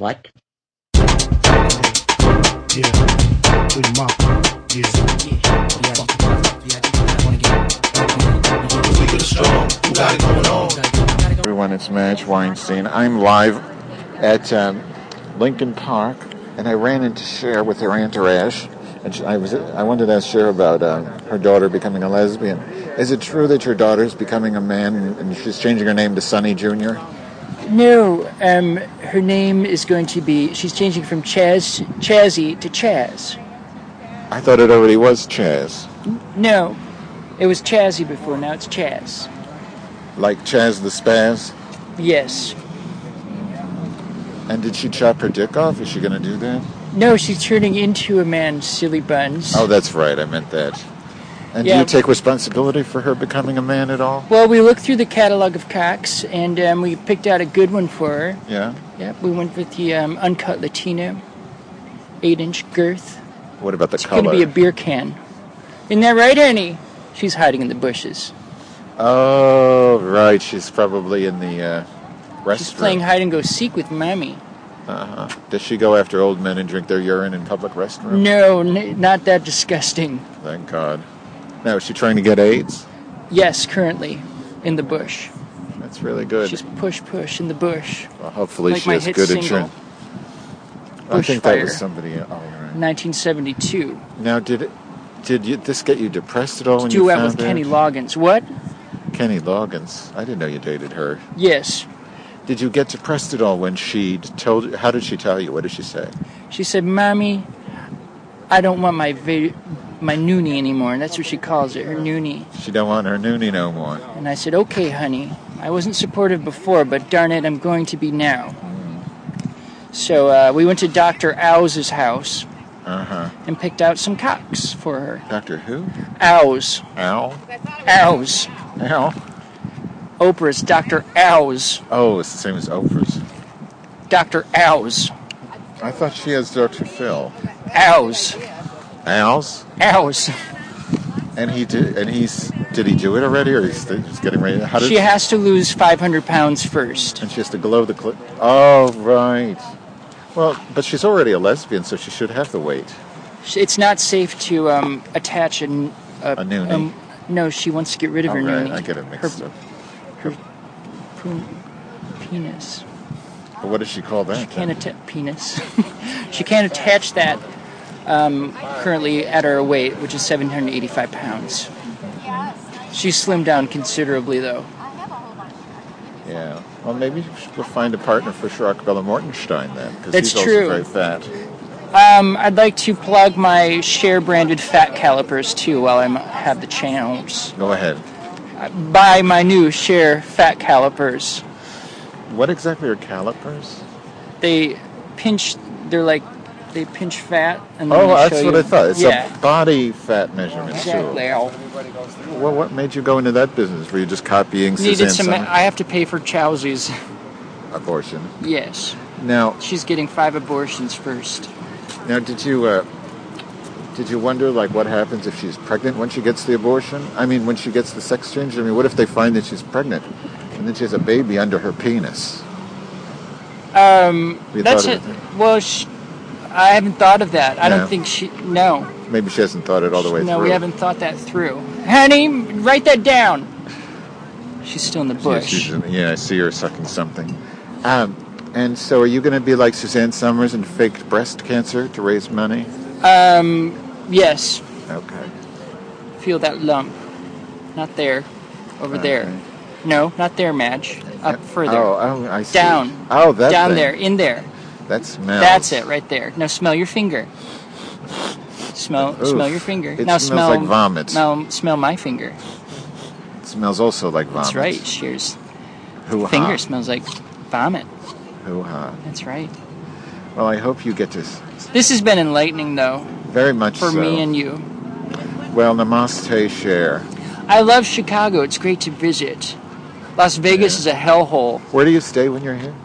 What? Yeah. With my Everyone, it's Madge Weinstein. I'm live at Lincoln Park, and I ran into Cher with her entourage. And I wanted to ask Cher about her daughter becoming a lesbian. Is it true that your daughter's becoming a man and she's changing her name to Sonny Jr.? No, her name is going to be, she's changing from Chazzy to Chaz. I thought it already was Chaz. No, it was Chazzy before, now it's Chaz. Like Chaz the Spaz? Yes. And did she chop her dick off? Is she going to do that? No, she's turning into a man, silly buns. Oh, that's right, I meant that. And Yeah. do you take responsibility for her becoming a man at all? Well, we looked through the catalog of cocks, and we picked out a good one for her. Yeah? Yep, we went with the Uncut Latino, 8-inch girth. What about the It's color? going to be a beer can. Isn't that right, Annie? She's hiding in the bushes. Oh, right. She's probably in the restroom. She's playing hide-and-go-seek with Mommy. Uh-huh. Does she go after old men and drink their urine in public restrooms? No, not that disgusting. Thank God. Now, is she trying to get AIDS? Yes, currently, in the bush. That's really good. She's push in the bush. Well, hopefully like she my is hit good single, at I think that was Bushfire. somebody else. Oh, right. 1972. Now, did this get you depressed at all when you Duet found with it? Kenny Loggins. What? Kenny Loggins. I didn't know you dated her. Yes. Did you get depressed at all when she told you? How did she tell you? What did she say? She said, Mommy, I don't want my noonie anymore. And that's what she calls it, her noonie. She don't want her noonie no more. And I said, okay, honey. I wasn't supportive before, but darn it, I'm going to be now. So we went to Dr. Owls' house Uh-huh. and picked out some cocks for her. Doctor who? Owls. Al? Owls. Al? Oprah's Dr. Owls. Oh, it's the same as Oprah's. Dr. Owls. I thought she has Dr. Phil. Owls. Al's? Owls. And did he do it already, or he's just getting ready? How did She has to lose 500 pounds first. And she has to glow the clip. Oh, right. Well, but she's already a lesbian, so she should have the weight. It's not safe to attach a noonie? No, she wants to get rid of her Oh, right, noonie. I get it mixed up. Her penis. But what does she call that? She can't penis. She can't attach that currently at her weight, which is 785 pounds. She's slimmed down considerably, though. Yeah. Well, maybe we'll find a partner for Rockefeller Mortenstein then, because That's he's true. also very fat. I'd like to plug my Cher-branded fat calipers, too, while I have the channels. Go ahead. Buy my new Cher fat calipers. What exactly are calipers? They pinch fat, and then Oh, they that's show what you, I thought. It's yeah, a body fat measurement exactly. tool. Well, what made you go into that business? Were you just copying Needed Suzanne some. Summers? I have to pay for Chowsies. Abortion. Yes, Now, she's getting 5 abortions first. did you wonder, like, what happens if she's pregnant when she gets the abortion? I mean, when she gets the sex change? I mean, what if they find that she's pregnant and then she has a baby under her penis? Have you That's thought it. of it? Well, I haven't thought of that. I No. don't think No. Maybe she hasn't thought it all the way No, through. we haven't thought that through. Honey, write that down. She's still in the bush. Yeah, I see her sucking something. And so are you going to be like Suzanne Summers and faked breast cancer to raise money? Yes. Okay. Feel that lump. Not there. Over there. Okay. No, not there, Madge. Up further. Oh, I see. Down. Oh, that Down thing. there. In there. That smells. That's it, right there. Now smell your finger. Smell your finger. It Now smells smell like vomit. Now smell my finger. It smells also like vomit. That's right. Cher's Hoo-ha. finger smells like vomit. Hoo-ha. That's right. Well, I hope you get to... This has been enlightening, though, Very much for so. me and you. Well, namaste, Cher. I love Chicago. It's great to visit. Las Vegas is a hellhole. Where do you stay when you're here?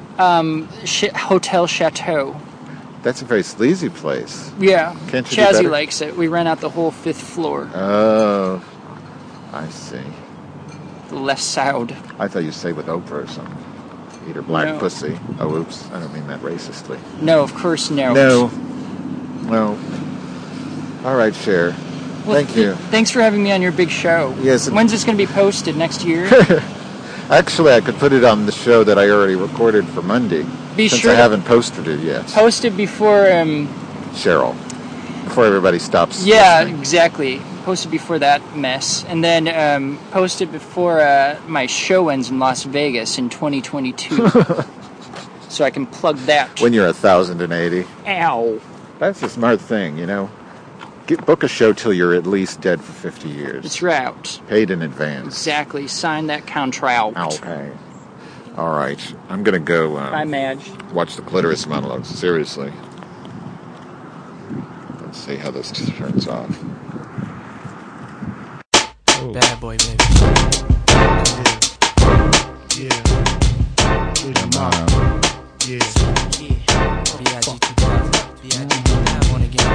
Hotel Chateau. That's a very sleazy place. Yeah. Can't you do Chazzy better? likes it. We rent out the whole 5th floor. Oh, I see. The left side. I thought you stayed with Oprah or something. Eat her black No. pussy. Oh, oops. I don't mean that racistly. No, of course no. No. All right, Cher. Well, Thank you. Thanks for having me on your big show. Yes. When's this going to be posted? Next year? Actually, I could put it on the show that I already recorded for Monday. Be since sure I to haven't posted it yet. Post it before... Cheryl. Before everybody stops. Yeah, listening. exactly. Post it before that mess. And then post it before my show ends in Las Vegas in 2022. So I can plug that. When you're 1,080. Ow. That's a smart thing, you know. Book a show till you're at least dead for 50 years. It's right. Paid in advance. Exactly. Sign that contract. Okay. All right. I'm going to go Bye, Madge. watch the clitoris monologue. Seriously. Let's see how this turns off. Oh. Bad boy, baby. Yeah. With the mob. Yeah. B.I.G. on again.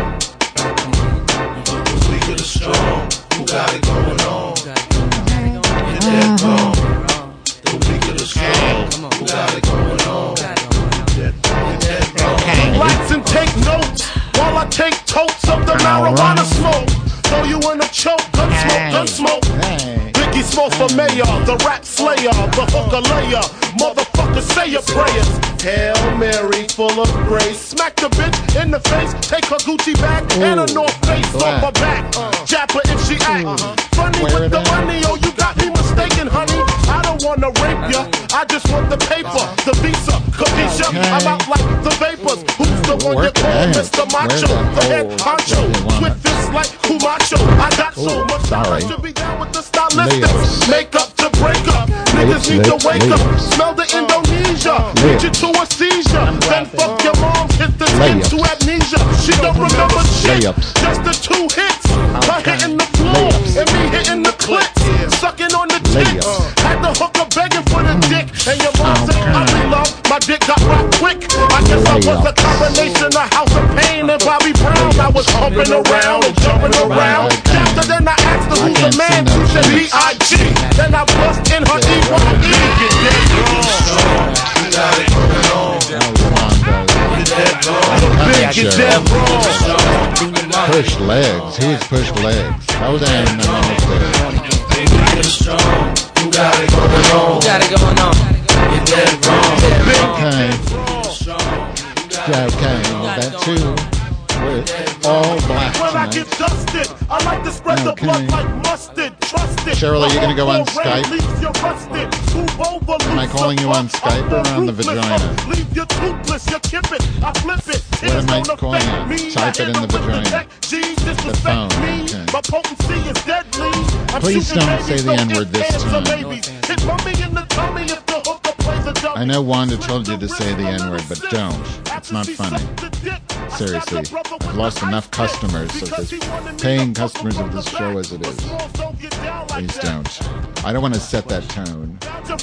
We get it strong. Who got it going on? You're dead wrong. The weak of the strong. Who got it going on? You're dead wrong. Relax and take notes while I take totes of the marijuana smoke. Throw you in a choke, gun smoke. Biggie Smalls for mayor, the rap slayer, the hooker layer. Motherfucker, say your prayers. Hail Mary, full of grace. Smack the bitch in the face. Take her Gucci bag and a North Face off her back. Jab her if she act funny with the money. Oh, you got me mistaken, honey. I don't wanna rape ya. I just want the paper, the visa, capisha. I'm out like the vapors. Who's the one you call Mr. Macho? The head honcho. With this like Kumacho. I got so much I should be down with the stylistics. Make up to break up. Niggas need to wake up. Smell the Indonesia. Reach it to a seizure. Then fuck your mom. Hit the skin to amnesia. She don't remember shit. Just the 2 hits. Her hitting the floor and me hitting the clits. Sucking on the tits. Had the hooker begging for the dick. And your mom said, I love my dick got rocked quick. I guess I was a combination of House of Pain and Bobby Brown. I was humping around and jumping around. After then I asked her who's the man. She said B.I.G. Then I bust in her E.Y.E. Get dead wrong. You got it going on. You're dead wrong. Big get dead wrong. Push legs. Who's pushed legs? Hold on. We get it strong. You got it going on. You're dead wrong. Okay, well, that too. We're all black When I tonight. get dusted, I like to spread the blood like mustard. Trust it. Cheryl, are you gonna go on Skype? Am I calling you on Skype or on the vagina? Leave you toothless, you kip it, I flip it. What am I calling on? Type it in the vagina. The phone, okay. My potency is deadly. I'm Please shooting don't say babies, the don't N-word get this hands time. or babies. Hit mommy in the tummy if the hooker plays a dummy. I know Wanda told you to say the N-word, but don't. It's not funny. Seriously, I've lost enough customers of this, paying customers of this show as it is. Please don't. I don't want to set that tone.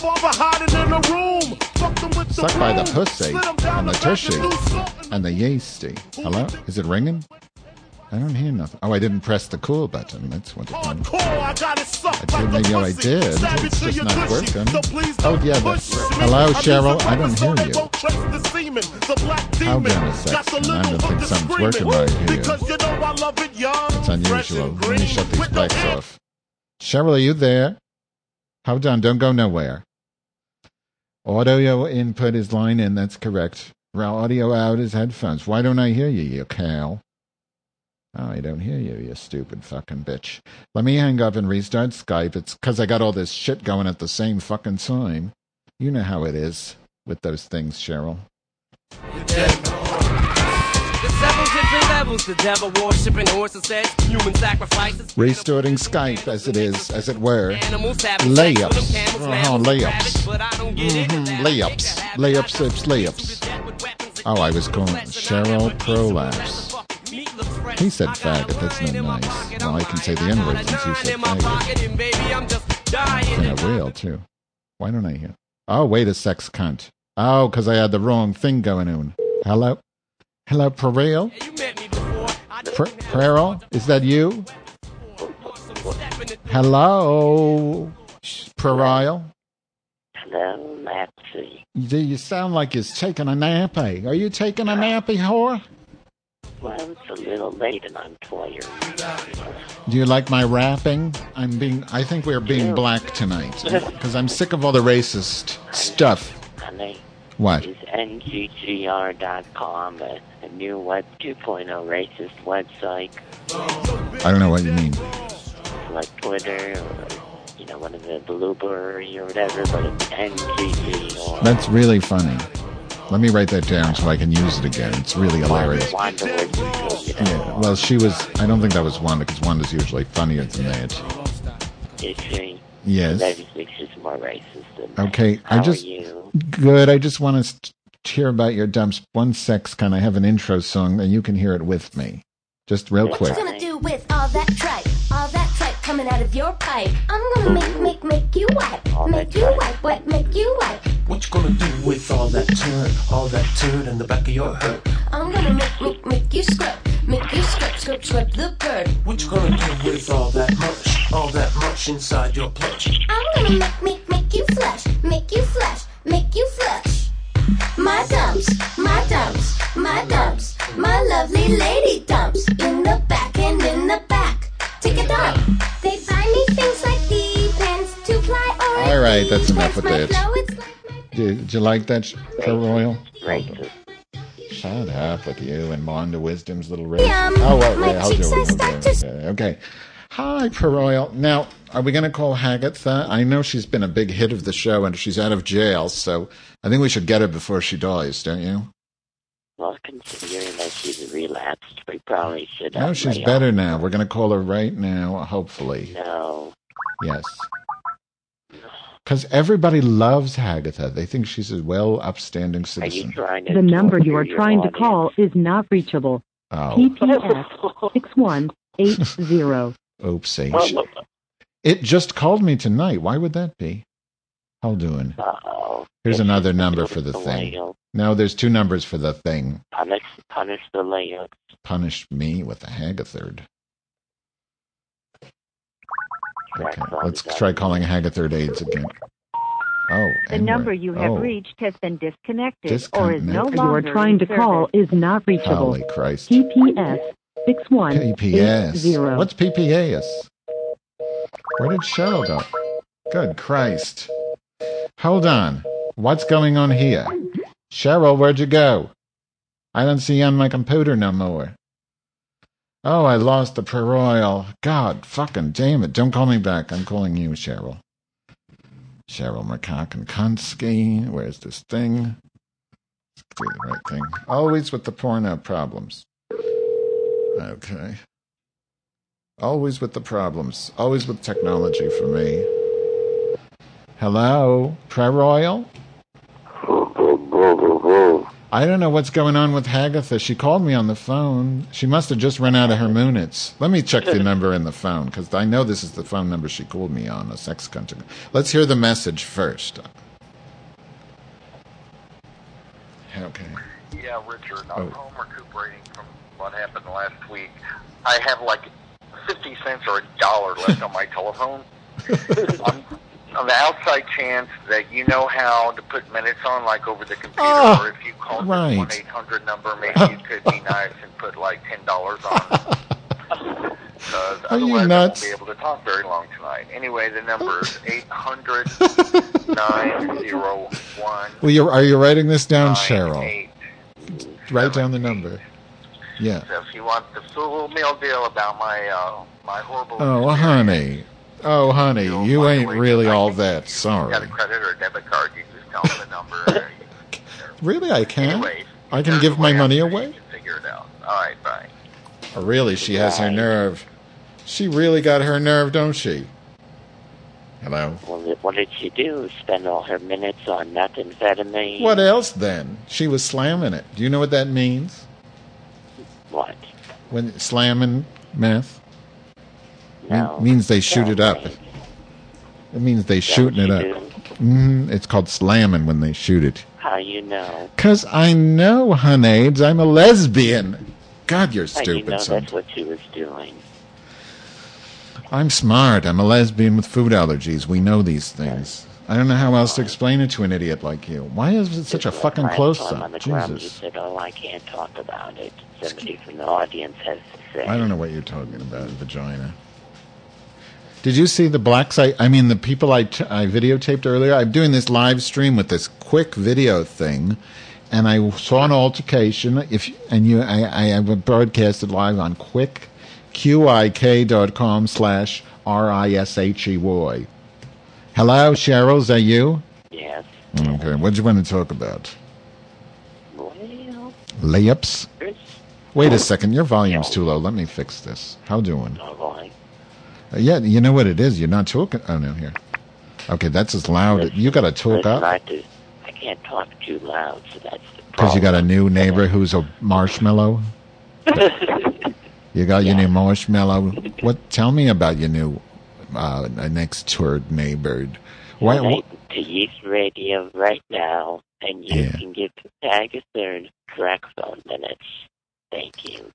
Suck by the pussy and the tushy and the yeasty. Hello? Is it ringing? I don't hear nothing. Oh, I didn't press the cool button. That's what it meant. Maybe I did. It's just not working. Oh, yeah, but... Hello, Cheryl? I don't hear you. Hold on a second. I don't think something's working right here. It's unusual. Let me shut these lights off. Cheryl, are you there? Hold on. Don't go nowhere. Audio input is line in. That's correct. Audio out is headphones. Why don't I hear you, you cow? Oh, I don't hear you, you stupid fucking bitch. Let me hang up and restart Skype. It's because I got all this shit going at the same fucking time. You know how it is with those things, Cheryl. You're dead wrong. The devil worshiping horses says human sacrifices. Restarting Skype as it is, as it were. Layups. Layups. Layups. Layups, layups. Oh, I was calling Cheryl Prolapse. He said faggot, that's not nice. Well, I can say the N-word since you said faggot. And I will, too. Why don't I hear? Oh, wait a sex cunt. Oh, because I had the wrong thing going on. Hello? Hello, Perel? Perel? Is that you? Hello? Perel? Hello, Maxie. You sound like you're taking a nappy. Are you taking a nappy, whore? Well, it's a little late and I'm tired. Do you like my rapping? I think we're being black tonight. Because I'm sick of all the racist stuff. Honey. What? Is NGGR.com a new Web 2.0 racist website? I don't know what you mean. Like Twitter or, one of the Blueberry or whatever, but it's NGG or... That's really funny. Let me write that down so I can use it again. It's really hilarious. Wanda was Yeah, well, I don't think that was Wanda, because Wanda's usually funnier than that. Is she? Yes. Maybe she's more racist than that. Okay, How are you? Good. I just want to hear about your dumps. 1 sec, can I have an intro song, and you can hear it with me. Just real quick. What you gonna do with all that tripe coming out of your pipe? I'm gonna make you wipe, make you wipe, make you wipe. What you gonna do with all that turd in the back of your head? I'm gonna make you scrub the bird. What you gonna do with all that mush inside your plush? I'm gonna make you flush, make you flush. My dumps, my lovely lady dumps in the back and in the back. Take a dump. They buy me things like depends to fly or. All right, that's enough with that. Like Did you like that, Royal? Racist. Shut up with you and Wanda Wisdom's little race. Yeah, I'll do it. Okay. Hi, Royal. Now, are we going to call Hagatha? I know she's been a big hit of the show and she's out of jail, so I think we should get her before she dies, don't you? Well, considering that she's relapsed, we probably should. No, she's better now. We're going to call her right now, hopefully. No. Yes. Because everybody loves Hagatha. They think she's a upstanding citizen. The number you are trying to call is not reachable. Oh. PPS 6180. Oopsie. It just called me tonight. Why would that be? Hold on. Here's another number for the thing. No, there's 2 numbers for the thing. Punish the layout. Punish me with a Hagathird. Okay, let's try calling Hagathird AIDS again. Oh, the number you have reached has been disconnected or is no longer. You are trying to call is not reachable. Holy Christ. PPS 6180. PPS. What's PPS? Where did Cheryl go? Good Christ. Hold on. What's going on here? Cheryl, where'd you go? I don't see you on my computer no more. Oh, I lost the Royal. God fucking damn it. Don't call me back. I'm calling you, Cheryl. Cheryl McCock-Konsky. Where's this thing? Do the right thing. Always with the porno problems. Okay. Always with the problems. Always with technology for me. Hello? Royal? I don't know what's going on with Hagatha. She called me on the phone. She must have just run out of her moonits. Let me check the number in the phone, because I know this is the phone number she called me on, a sex cunt. Let's hear the message first. Okay. Yeah, Richard, I'm home recuperating from what happened last week. I have like 50 cents or $1 left on my telephone. On the outside chance that you know how to put minutes on, like over the computer, or if you call the 1-800 number, maybe you could be nice and put like $10 on. Because otherwise I won't be able to talk very long tonight. Anyway, the number is 800-901. Well, are you writing this down, Cheryl? Write down the number. Yeah. So if you want the full meal deal about my horrible... Oh, honey. Oh, honey, you ain't really all that sorry. You got a credit or a debit card, you just tell them the number. Really, I can? Anyway, I can give my money away? You can figure it out. All right, bye. Oh, really, she has her nerve. She really got her nerve, don't she? Hello? Well, what did she do? Spend all her minutes on methamphetamine? What else, then? She was slamming it. Do you know what that means? What? When slamming meth? No. It means they shoot it up. It means they shooting it up. It's called slamming when they shoot it. How you know? 'Cause I know, honeyds. I'm a lesbian. God, you're stupid. You know that's what she was doing. I'm smart. I'm a lesbian with food allergies. We know these things. I don't know how else to explain it to an idiot like you. Why is it such a fucking close-up? On the ground, you Jesus. said, "Oh, I can't talk about it." Somebody from the audience has to say. I don't know what you're talking about, vagina. Did you see the the people I videotaped earlier? I'm doing this live stream with this quick video thing, and I saw an altercation. I have broadcasted live on QIK.com/RISHEY. Hello, Cheryl, is that you? Yes. Okay, what do you want to talk about? Well, Layups? Wait a second, your volume's too low. Let me fix this. How doing? Yeah, you know what it is. You're not talking. Oh, no, here. Okay, that's as loud. You got to talk up. I can't talk too loud, so that's the problem. Because you got a new neighbor who's a marshmallow? You got your new marshmallow? Tell me about your new next door neighbor. To Youth Radio right now, and you can give Agathon track phone minutes. Thank you.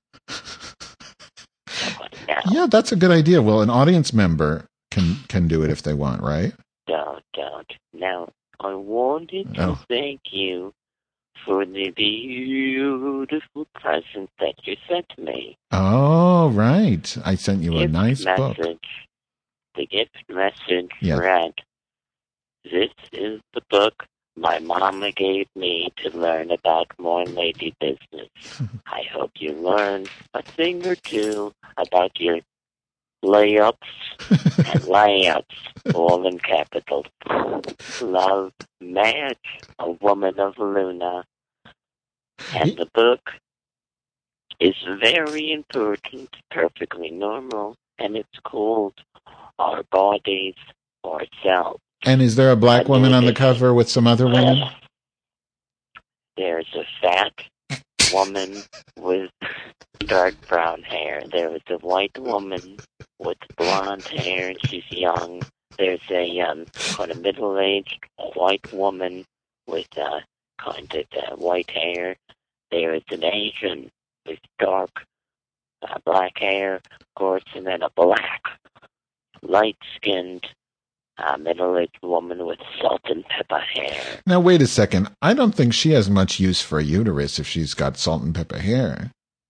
Yeah, that's a good idea. Well, an audience member can do it if they want, right? Don't. Now, I wanted to thank you for the beautiful present that you sent me. Oh, right. I sent you a nice book. The gift message read, "This is the book my mama gave me to learn about more lady business. I hope you learn a thing or two about your layups and layups, all in capitals. Love, Madge, a woman of Luna." And the book is very important, perfectly normal, and it's called Our Bodies, Ourselves. And is there a black woman on the cover with some other women? There's a fat woman with dark brown hair. There is a white woman with blonde hair, and she's young. There's a kind of middle-aged white woman with kind of white hair. There is an Asian with dark black hair, of course, and then a black, light-skinned middle-aged woman with salt and pepper hair. Now, wait a second. I don't think she has much use for a uterus if she's got salt and pepper hair.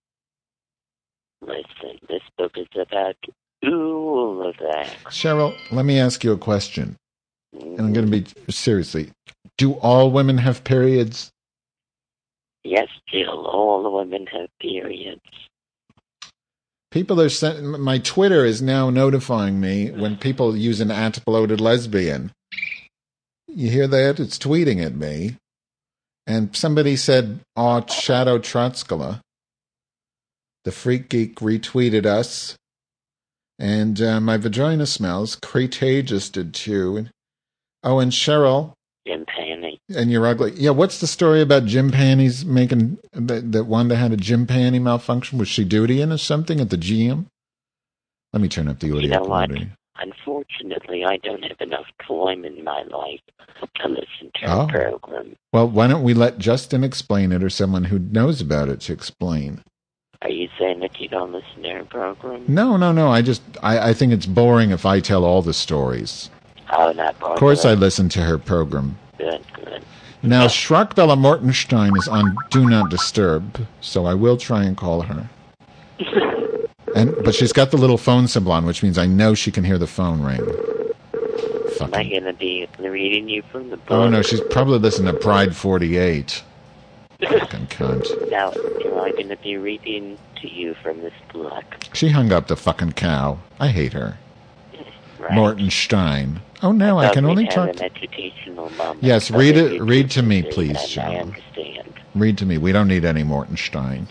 Listen, this book is about all of that. Cheryl, let me ask you a question. And I'm going to be seriously. Do all women have periods? Yes, Jill, all the women have periods. People are my Twitter is now notifying me when people use an @bloated lesbian. You hear that? It's tweeting at me. And somebody said, Shadow Trotskala. The Freak Geek retweeted us. And my vagina smells. Cretagus did too. And Cheryl. Jim Panny. And you're ugly. Yeah, what's the story about Jim Panny's making that Wanda had a Jim Panny malfunction? Was she dutying or something at the GM? Let me turn up the audio. You know what? Unfortunately, I don't have enough time in my life to listen to a program. Well, why don't we let Justin explain it or someone who knows about it to explain? Are you saying that you don't listen to her program? No. I think it's boring if I tell all the stories. Oh, not boring. Of course I listen to her program. Good. Now, Schrockbella Mortenstein is on Do Not Disturb, so I will try and call her. But she's got the little phone symbol on, which means I know she can hear the phone ring. Am I going to be reading you from the book? Oh, no, she's probably listening to Pride 48. Fucking cunt. Now, am I going to be reading to you from this book? She hung up the fucking cow. I hate her. Right. Mortenstein. Oh, no, I can only talk. An educational moment. Yes, read to me, please, Sean. I understand. Read to me. We don't need any Mortenstein.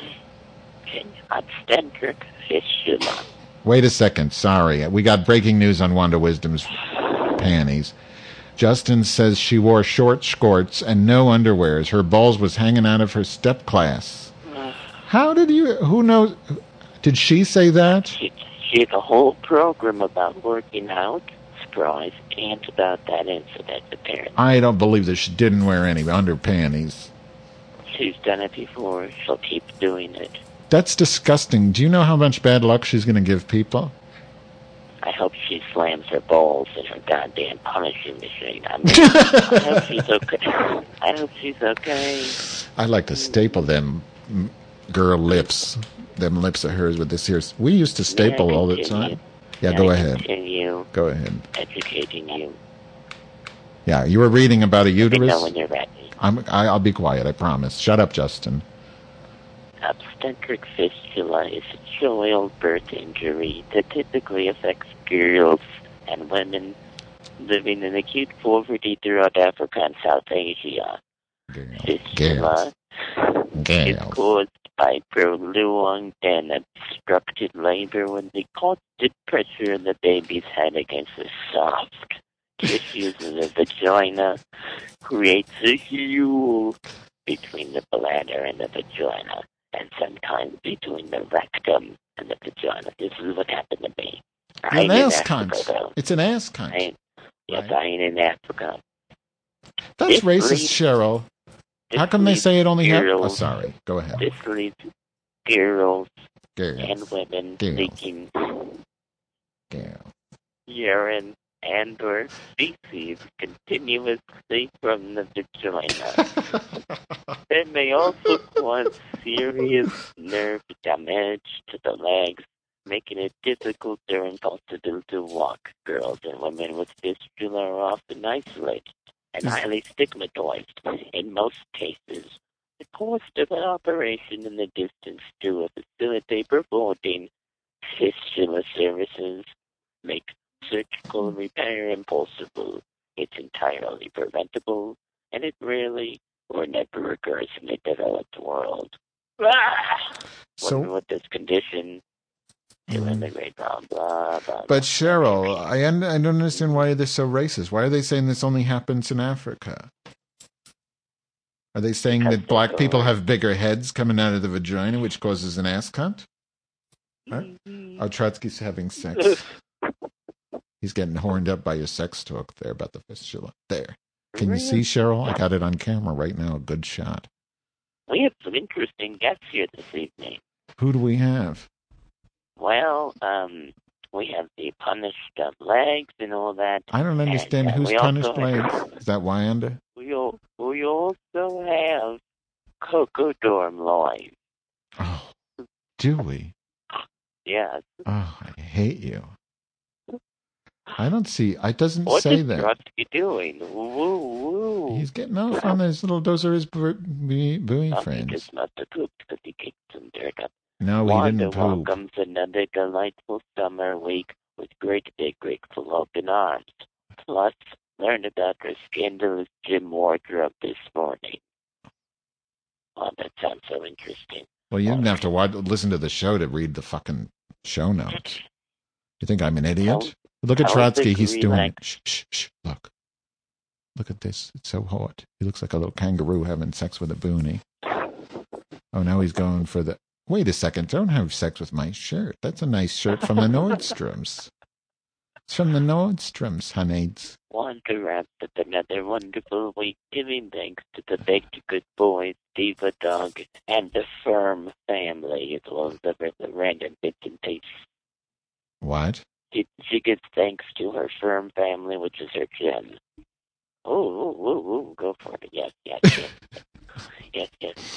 Obstetric fistula. Wait a second. Sorry. We got breaking news on Wanda Wisdom's panties. Justin says she wore short skirts and no underwears. Her balls was hanging out of her step class. How did you... Who knows... Did she say that? She had a whole program about working out, surprise, and about that incident, apparently. I don't believe that she didn't wear any underpanties. She's done it before. She'll keep doing it. That's disgusting. Do you know how much bad luck she's going to give people? I hope she slams her balls in her goddamn punishing machine. I mean, I hope she's okay. I hope she's okay. I like to staple them girl lips. Them lips of hers with this here. We used to staple all the time. Yeah, go ahead. Continue. Go ahead. Educating you. Yeah, you were reading about a uterus? Know when you're ready. I'll be quiet, I promise. Shut up, Justin. Obstetric fistula is a childbirth injury that typically affects girls and women living in acute poverty throughout Africa and South Asia. Fistula is caused by prolonged and obstructed labor when the constant pressure of the baby's head against the soft tissues of the vagina creates a hole between the bladder and the vagina, and sometimes between the rectum and the vagina. This is what happened to me. An ass cunt. It's an ass cunt. Yes, I ain't in Africa. That's racist, Cheryl. How come they say it only happens? Oh, sorry. Go ahead. This leads girls and women leaking urine and or feces continuously from the vagina. It may also cause serious nerve damage to the legs, making it difficult or impossible to walk. Girls and women with fistula are often isolated and highly stigmatized. In most cases, the cost of an operation and the distance to a facility providing fistula services make surgical repair impossible. It's entirely preventable, and it rarely or never occurs in the developed world. So, with this condition, blah, blah, blah, blah. But Cheryl, I don't understand why they're so racist. Why are they saying this only happens in Africa? Are they saying that black people have bigger heads coming out of the vagina, which causes an ass cunt? Right? Oh, Trotsky's having sex. He's getting horned up by your sex talk there about the fistula. There. Can you see, Cheryl? I got it on camera right now. A good shot. We have some interesting guests here this evening. Who do we have? Well, we have the punished legs and all that. I don't understand who's punished legs. Is that Wanda? We also have Coco Dorm Live. Oh, do we? Yes. Oh, I hate you. I don't see. It doesn't what say is that. What's he doing? Woo, woo. He's getting off on those little. Those are his buoy friends. He just must have pooped because he kicked some dirt up. No, he didn't poop. Wanda welcomes another delightful summer week with great big grateful open arms. Plus, learn about her scandalous gym wardrobe this morning. Oh, that sounds so interesting. Well, you didn't have to listen to the show to read the fucking show notes. You think I'm an idiot? Look at Trotsky. He's doing it. Shh, shh, shh. Look. Look at this. It's so hot. He looks like a little kangaroo having sex with a boonie. Oh, now he's going for the... Wait a second. Don't have sex with my shirt. That's a nice shirt from the Nordstroms. It's from the Nordstroms, honeys. Wanda wraps up another wonderful week, giving thanks to the Baked Good Boys, Diva Dog, and the Firm family, as well as the random bits and pieces. What? She gives thanks to her Firm family, which is her gym. Oh, go for it. Yes. Yes.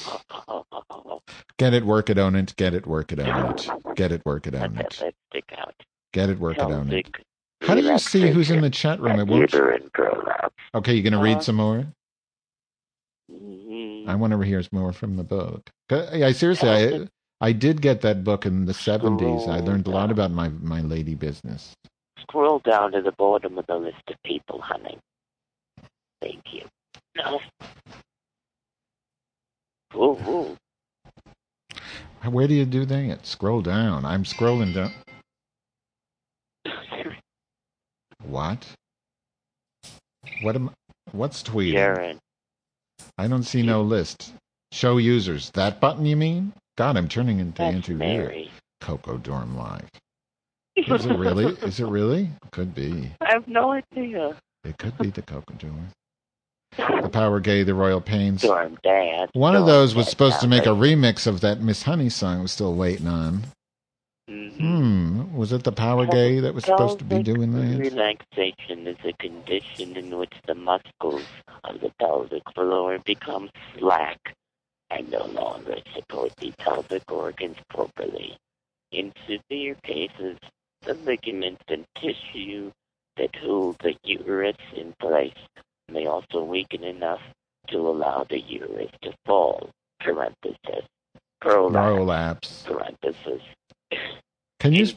Get it, work it, own it. Get it, work it, own it. Get it, work it, own it. Let's stick out. Get it, work it, own it. How do you see who's in the chat room? It won't... Okay, you going to read some more? I want to hear more from the book. Seriously, I did get that book in the 70s. I learned a lot about my lady business. Scroll down to the bottom of the list of people, honey. Thank you. No. Ooh. Where do you do that? Scroll down. I'm scrolling down. What? What's tweeting? Sharon. I don't see no list. Show users. That button, you mean? God, I'm turning into Andrew Weir. Coco Dorm Live. Is it really? Is it really? Could be. I have no idea. It could be the Coco Dorm. The Power Gay, the Royal Pains. Dorm Dad. One of those was supposed to make a remix of that Miss Honey song I was still waiting on. Was it the power gay that was supposed to be doing that? Relaxation is a condition in which the muscles of the pelvic floor become slack and no longer support the pelvic organs properly. In severe cases, the ligaments and tissue that hold the uterus in place may also weaken enough to allow the uterus to fall. Parenthesis. Prolapse. Parenthesis. Can you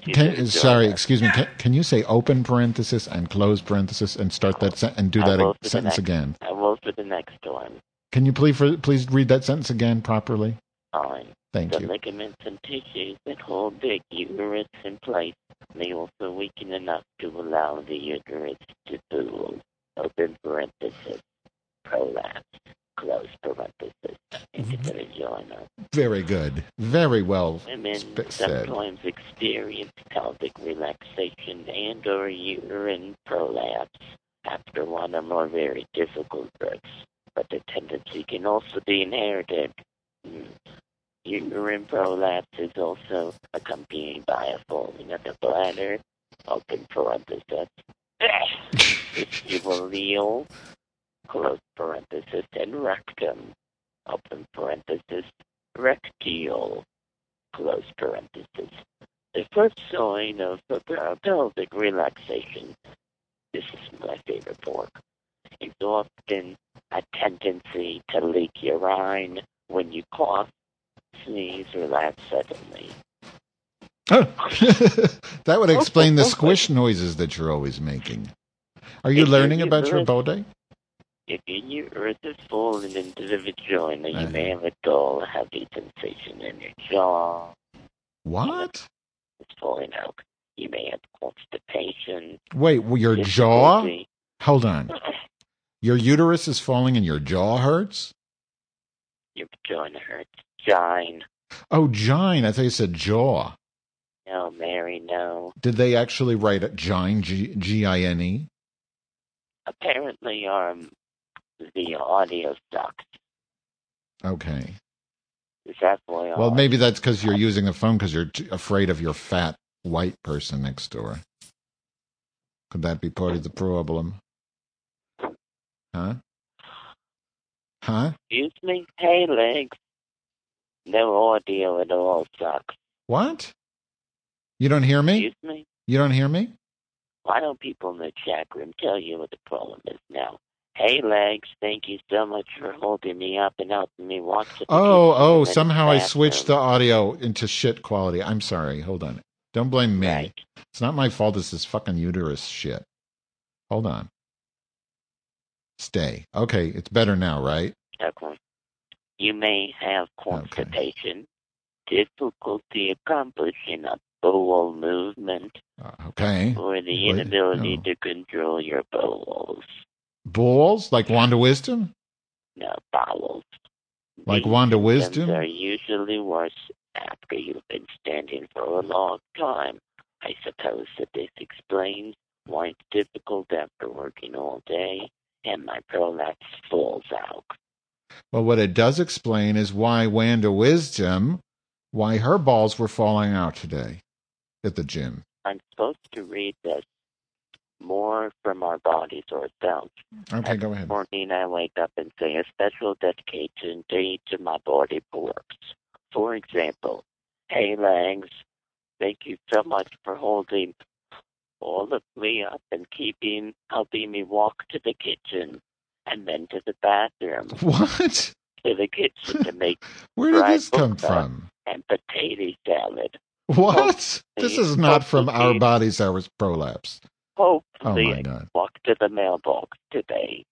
say open parenthesis and close parenthesis and start that and do that sentence again? I will for the next one. Can you please read that sentence again properly? Fine. Thank you. The ligaments and tissues that hold the uterus in place may also weaken enough to allow the uterus to pool. Open parenthesis. Prolapse. Close parenthesis. Into the vagina. Very good. Very well Women said. sometimes experience pelvic relaxation and or uterine prolapse after one or more very difficult births, but the tendency can also be inherited. Uterine prolapse is also accompanied by a falling of the bladder, open parenthesis, vestibular, close parenthesis, and rectum, open parenthesis, rectal, close parenthesis. The first sign of pelvic relaxation, this is my favorite pork, is often a tendency to leak urine when you cough, sneeze, or laugh suddenly. Oh. That would explain the squish noises that you're always making. Are you learning about your body? If your uterus is falling into the vagina, you may have a dull, heavy sensation in your jaw. What? It's falling out. You may have constipation. Wait, your jaw? Hold on. Your uterus is falling and your jaw hurts? Your vagina hurts. Gine. Oh, gine. I thought you said jaw. No, Mary, no. Did they actually write it gine, G-I-N-E? Apparently, the audio sucks. Okay. Is that why? Well, maybe that's because you're using the phone because you're afraid of your fat white person next door. Could that be part of the problem? Huh? Excuse me? Hey, Legs. No audio at all sucks. What? You don't hear me? Excuse me? You don't hear me? Why don't people in the chat room tell you what the problem is now? Hey, Legs, thank you so much for holding me up and helping me watch the somehow I switched the audio into shit quality. I'm sorry. Hold on. Don't blame me. Right. It's not my fault. It's this fucking uterus shit. Hold on. Stay. Okay, it's better now, right? Okay. You may have constipation, difficulty accomplishing a bowel movement, or the inability to control your bowels. Bowls? Like Wanda Wisdom? No, bowels. Like Wanda Wisdom? They're usually worse after you've been standing for a long time. I suppose that this explains why it's difficult after working all day and my prolapse falls out. Well, what it does explain is why Wanda Wisdom, why her balls were falling out today at the gym. I'm supposed to read this more from our bodies ourselves. Okay, go ahead. Every morning I wake up and say a special dedication to each of my body parts. For example, hey, Legs, thank you so much for holding all of me up and helping me walk to the kitchen and then to the bathroom. What? To the kitchen to make Where did this come from? And potato salad. What? Hopefully, this is not from Our Bodies, Our Prolapse. Hopefully, my God. Walk to the mailbox today.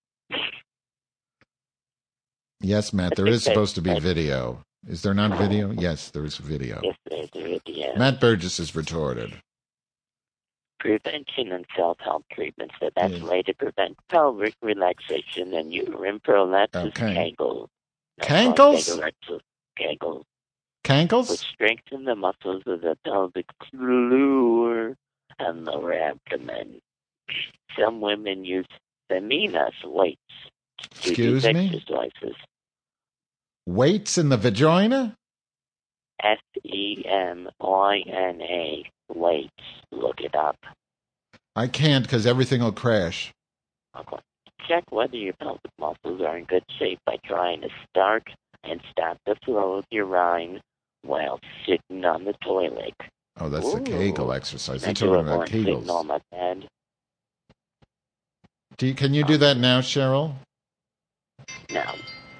Yes, Matt, there is supposed to be video. Is there not video? Yes, there is video. Yes, there's video. Matt Burgess is retorted. Prevention and self-help treatments. The best way to prevent pelvic relaxation and uterine prolapse is Kegel. Kankles? Kegel. Kankles? Which strengthen the muscles of the pelvic floor and lower abdomen. Some women use Femina weights to do exercises. Weights in the vagina? Femina. Weights. Look it up. I can't because everything will crash. Okay. Check whether your pelvic muscles are in good shape by trying to start and stop the flow of urine while sitting on the toilet. Oh, that's the Kegel exercise. You're I talking about Kegels. on my bed. Can you do that now, Cheryl? No.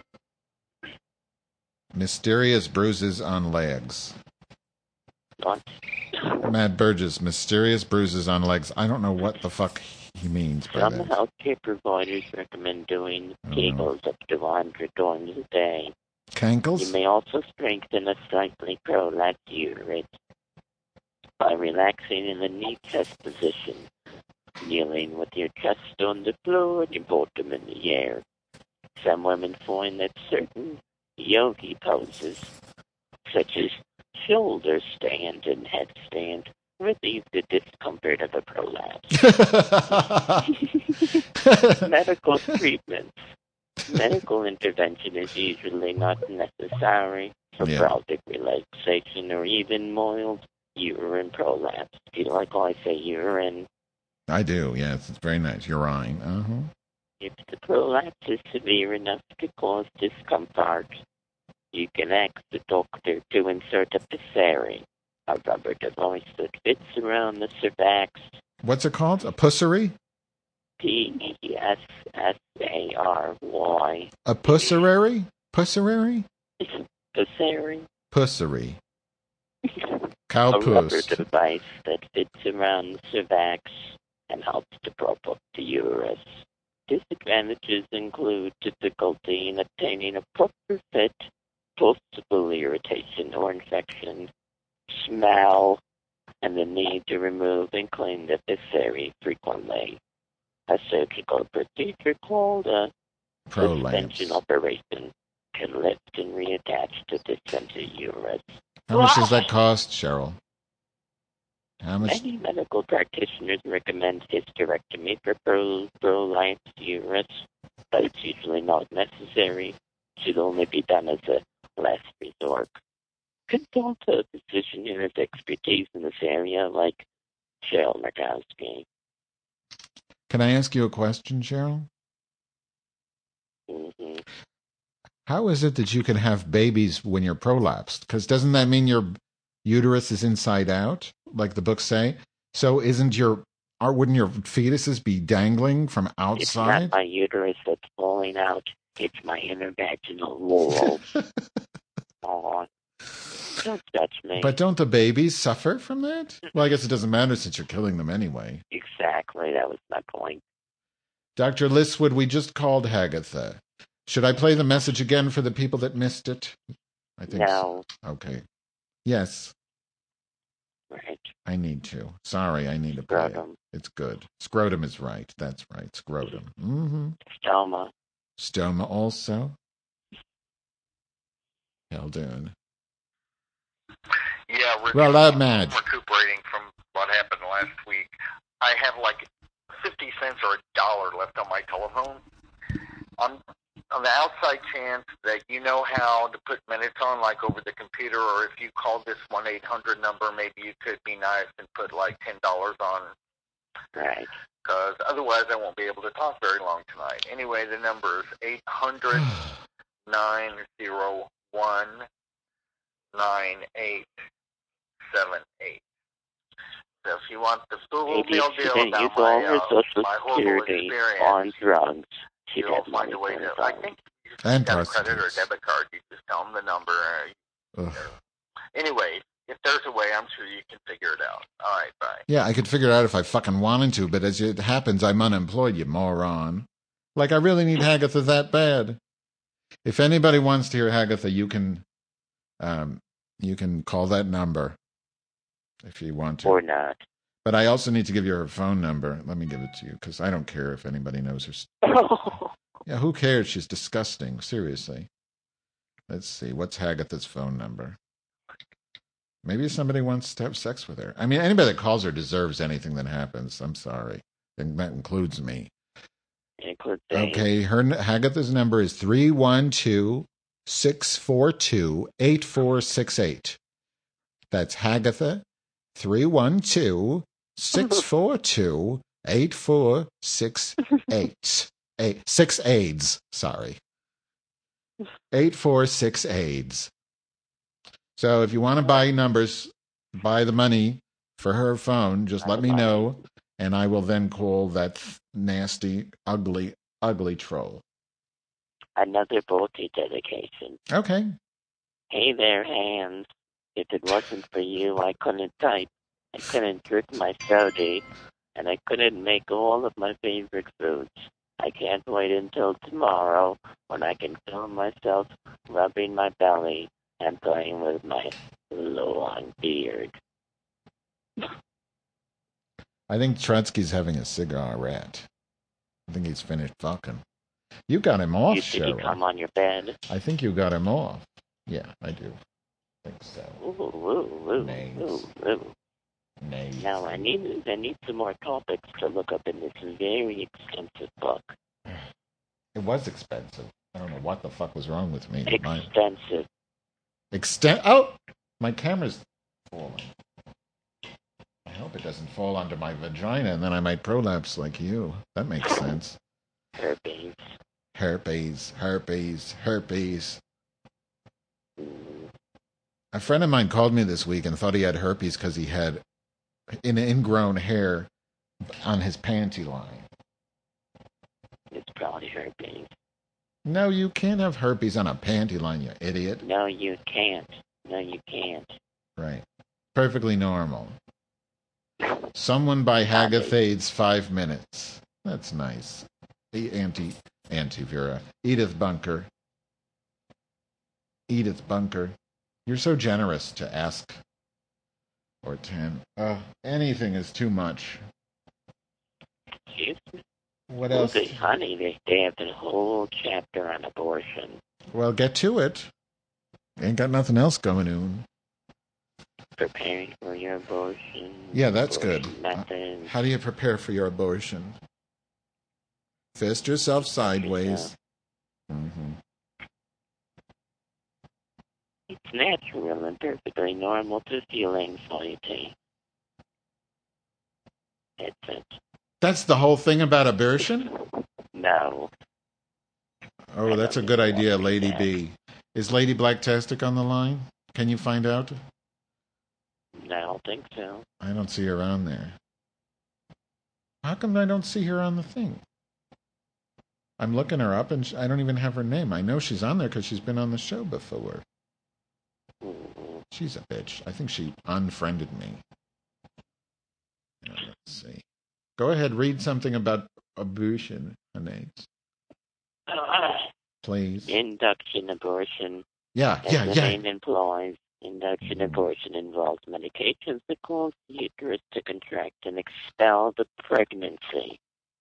Mysterious bruises on legs. What? Matt Burgess, mysterious bruises on legs. I don't know what the fuck he means by Some that. healthcare providers recommend doing Kegels up to 100 times a day. Cankles? You may also strengthen a slightly prolapsed uterus by relaxing in the knee chest position, kneeling with your chest on the floor and your bottom in the air. Some women find that certain yogi poses, such as shoulder stand and headstand, relieve the discomfort of a prolapse. Medical treatments. Medical intervention is usually not necessary for pelvic relaxation or even mild uterine prolapse. Do you like how I say urine? I do, yes. It's very nice. Urine. Uh-huh. If the prolapse is severe enough to cause discomfort, you can ask the doctor to insert a pessary, a rubber device that fits around the cervix. What's it called? A pussary? P-E-S-S-A-R-Y. A pussary? Pussary? Pessary. Pussary. Cow A rubber puss. device that fits around the cervix and helps to prop up the uterus. Disadvantages include difficulty in obtaining a proper fit, possible irritation or infection, smell, and the need to remove and clean the pessary frequently. A surgical procedure called a suspension operation can lift and reattach to the center uterus. How much does that cost, Cheryl? How much? Many medical practitioners recommend hysterectomy for prolapsed uterus, but it's usually not necessary. It should only be done as a last resort. Consult a physician who has expertise in this area, like Cheryl Murkowski. Can I ask you a question, Cheryl? Mm-hmm. How is it that you can have babies when you're prolapsed? Because doesn't that mean your uterus is inside out, like the books say? So wouldn't your fetuses be dangling from outside? It's not my uterus that's falling out. It's my inner vaginal wall. Oh, don't touch me. But don't the babies suffer from that? Well, I guess it doesn't matter since you're killing them anyway. Exactly. That was my point. Dr. Listwood, we just called Hagatha. Should I play the message again for the people that missed it? I think no. So. Okay. Yes. Right. I need to. Sorry, I need to play it. It's good. Scrotum is right. That's right. Scrotum. Mm-hmm. Stoma. Stoma also. Haldun. Yeah, well, I'm mad. Recuperating from what happened last week. I have like 50 cents or $1 left on my telephone. On the outside chance that you know how to put minutes on, like over the computer, or if you called this 1-800 number, maybe you could be nice and put like $10 on. Right. Because otherwise I won't be able to talk very long tonight. Anyway, the number is 800-901-9878. So if you want the full deal about my horrible experience, on drugs. You'll find a way to. I think you just got a credit or a debit card. You just tell them the number. Anyway, if there's a way, I'm sure you can figure it out. All right, bye. Yeah, I could figure it out if I fucking wanted to, but as it happens, I'm unemployed, you moron. Like, I really need Hagatha that bad. If anybody wants to hear Hagatha, you can call that number if you want to. Or not. But I also need to give you her phone number. Let me give it to you, because I don't care if anybody knows her. Yeah, who cares? She's disgusting. Seriously. Let's see. What's Hagatha's phone number? Maybe somebody wants to have sex with her. I mean, anybody that calls her deserves anything that happens. I'm sorry. And that includes me. Okay, Hagatha's number is 312-642-8468. That's Hagatha, 312-642-8468. 6 AIDS, sorry. 846 AIDS. So if you want to buy the money for her phone, just let me know, and I will then call that nasty, ugly troll. Another Volty dedication. Okay. Hey there, Hans. If it wasn't for you, I couldn't type. I couldn't drink my soda, and I couldn't make all of my favorite foods. I can't wait until tomorrow when I can film myself rubbing my belly and playing with my long beard. I think Trotsky's having a cigarette. I think he's finished fucking. You got him off, Cheryl. Did he come on your bed? I think you got him off. Yeah, I do. I think so. Ooh. Nice. Now I need some more topics to look up in this very expensive book. It was expensive. I don't know what the fuck was wrong with me. Expensive. Oh, my camera's falling. I hope it doesn't fall onto my vagina, and then I might prolapse like you. That makes sense. Herpes. A friend of mine called me this week and thought he had herpes because he had an ingrown hair on his panty line. It's probably herpes. No, you can't have herpes on a panty line, you idiot. No, you can't. Right. Perfectly normal. Someone by Hagathades 5 minutes. That's nice. Vera. Edith Bunker. You're so generous to ask. Or 10. Anything is too much. What else? Okay, honey, they have the whole chapter on abortion. Well, get to it. Ain't got nothing else going on. Preparing for your abortion. Yeah, that's good. Methods. How do you prepare for your abortion? Fist yourself sideways. Mm-hmm. It's natural and perfectly normal to feel anxiety. That's it. That's the whole thing about abortion? No. Oh, that's a good idea, Lady B. Is Lady Blacktastic on the line? Can you find out? No, I don't think so. I don't see her on there. How come I don't see her on the thing? I'm looking her up, and I don't even have her name. I know she's on there because she's been on the show before. She's a bitch. I think she unfriended me. Let's see. Go ahead, read something about abortion, honey. Please. Induction abortion. Yeah. The name implies induction abortion involves medications that cause the uterus to contract and expel the pregnancy.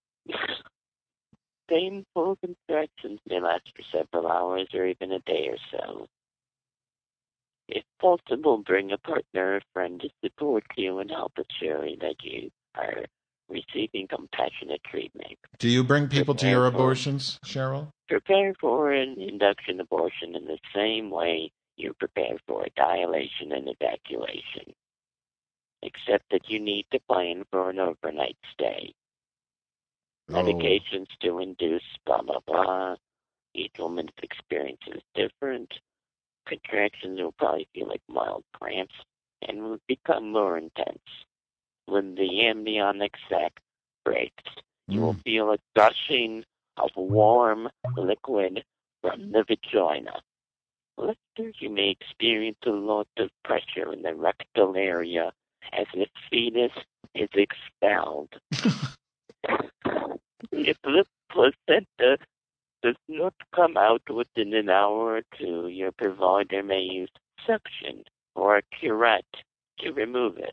Painful contractions may last for several hours or even a day or so. If possible, bring a partner or friend to support you and help assure that you are receiving compassionate treatment. Do you bring people to your abortions, Cheryl? Prepare for an induction abortion in the same way you prepare for a dilation and evacuation, except that you need to plan for an overnight stay. Medications to induce blah, blah, blah. Each woman's experience is different. Contractions will probably feel like mild cramps and will become more intense. When the amniotic sac breaks, you will feel a gushing of warm liquid from the vagina. Later, you may experience a lot of pressure in the rectal area as the fetus is expelled. If the placenta does not come out within an hour or two, your provider may use suction or a curette to remove it.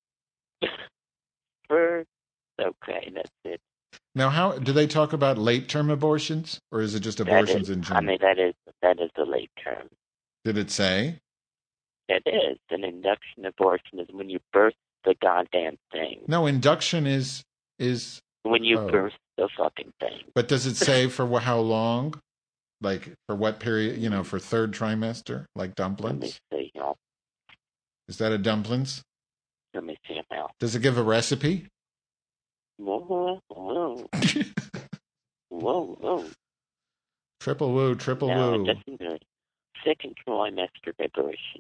Okay, that's it. Now, how do they talk about late-term abortions, or is it just abortions in general? I mean, that is the late term. Did it say? It is. An induction abortion is when you birth the goddamn thing. No, induction is when you birth the fucking thing. But does it say for how long? Like, for what period? For third trimester? Like dumplings? Let me see. Is that a dumplings? Let me see it now. Does it give a recipe? Whoa, whoa. Whoa, whoa. Triple woo, triple No, woo. it doesn't do it. Second trimester preparation.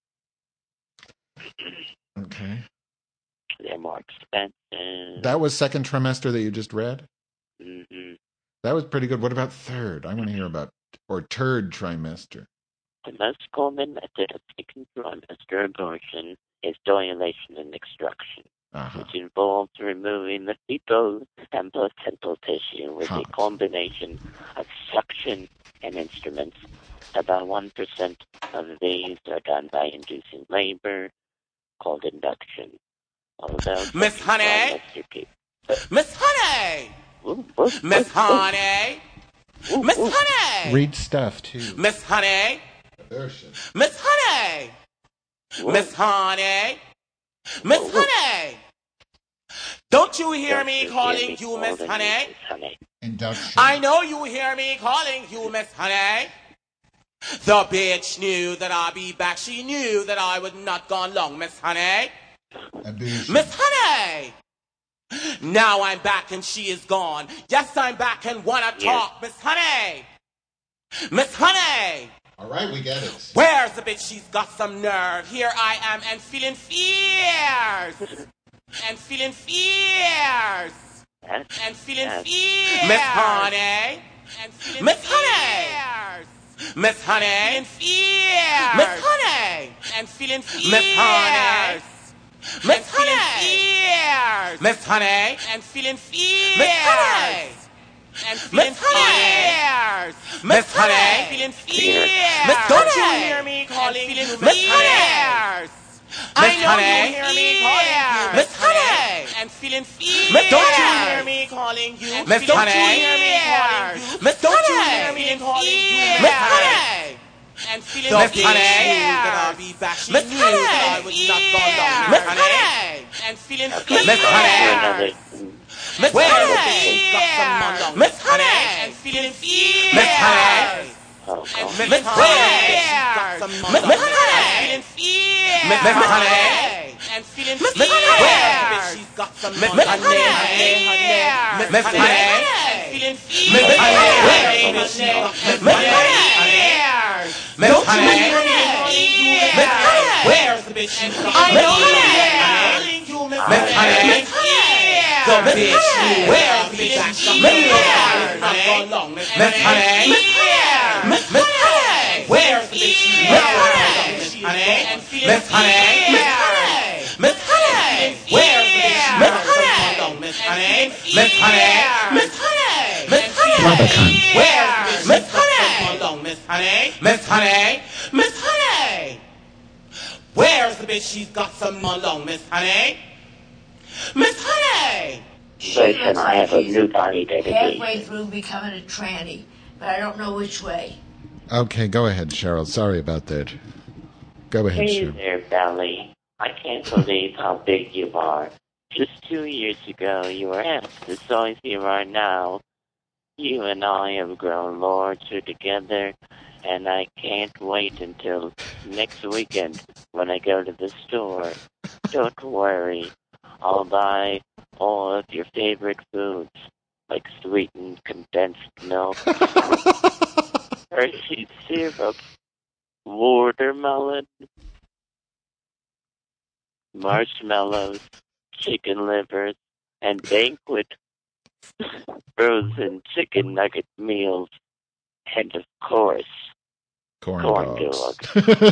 Okay. They're more expensive. That was second trimester that you just read? Mm-hmm. That was pretty good. What about third? I want to hear about, or third trimester. The most common method of second trimester abortion is dilation and extraction, which involves removing the fetal and placental tissue with a combination of suction and instruments. About 1% of these are done by inducing labor, called induction. Although Miss Honey! Miss Honey! Miss Honey! Miss Honey! Read stuff, too. Miss Honey! Version. Miss Honey! Miss Honey! Miss Honey! Don't you hear me calling you Miss Honey? Induction. I know you hear me calling you Miss Honey. The bitch knew that I'd be back. She knew that I would not gone long, Miss Honey. Miss Honey! Now I'm back and she is gone. Yes, I'm back and wanna talk, Miss Honey! Miss Honey! All right, we get it. Where's the bitch? She's got some nerve. Here I am and feeling fierce. And feeling fierce. And feeling fierce. Miss Honey! Miss Honey! Miss Honey! And fierce. Miss Honey! And feeling fierce. Miss Honey! Miss Honey! Miss Honey! And feeling fierce. Miss Honey! And feeling fierce. Miss Honey! Feeling fierce. Don't you hear me calling you Miss Honey? I know you hear me calling you Miss Honey. And feeling fierce. Don't you hear me calling you Miss Honey? Miss don't you hear me calling you Miss Honey? And feeling Miss Honey, that I'll be back. She knew that I would not go long. Miss Honey, and feeling Miss Honey, Miss Honey, Miss Honey, and feeling Miss Honey, Miss Honey, Miss Honey, Miss Honey, and feeling Miss Honey, she's got some Miss Honey, Miss Honey, feeling Miss Honey, Miss Honey. Miss Honey, Miss Honey, where's the bitch? I know Miss Honey, the bitch, where's the bitch? Miss Honey, Miss Honey, where's the bitch? Miss Honey, Miss Honey, Miss Honey, where's the bitch? Miss Honey, Miss Honey, Miss Honey, Miss Honey, Miss Honey, where's Miss Honey, Miss Honey, Miss Honey, Miss Honey, where's the bitch? She's got some along, Miss Honey, Miss Honey. Listen, I have a new body dedication. Halfway through becoming a tranny, but I don't know which way. Okay, go ahead, Cheryl. Sorry about that. Go ahead, Hey Cheryl. there, Belly. I can't believe how big you are. Just 2 years ago, you were half the size you are now. You and I have grown larger together, and I can't wait until next weekend when I go to the store. Don't worry. I'll buy all of your favorite foods, like sweetened condensed milk, Hershey syrup, watermelon, marshmallows, chicken livers, and Banquet frozen chicken nugget meals, and of course, corn dogs.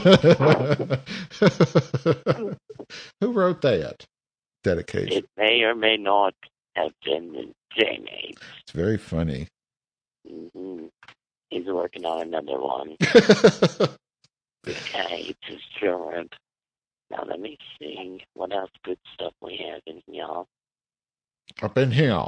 Who wrote that dedication? It may or may not have been the J-Name. It's very funny. Mm-hmm. He's working on another one. Okay, it's short. Now let me see what else good stuff we have in here. Up in here.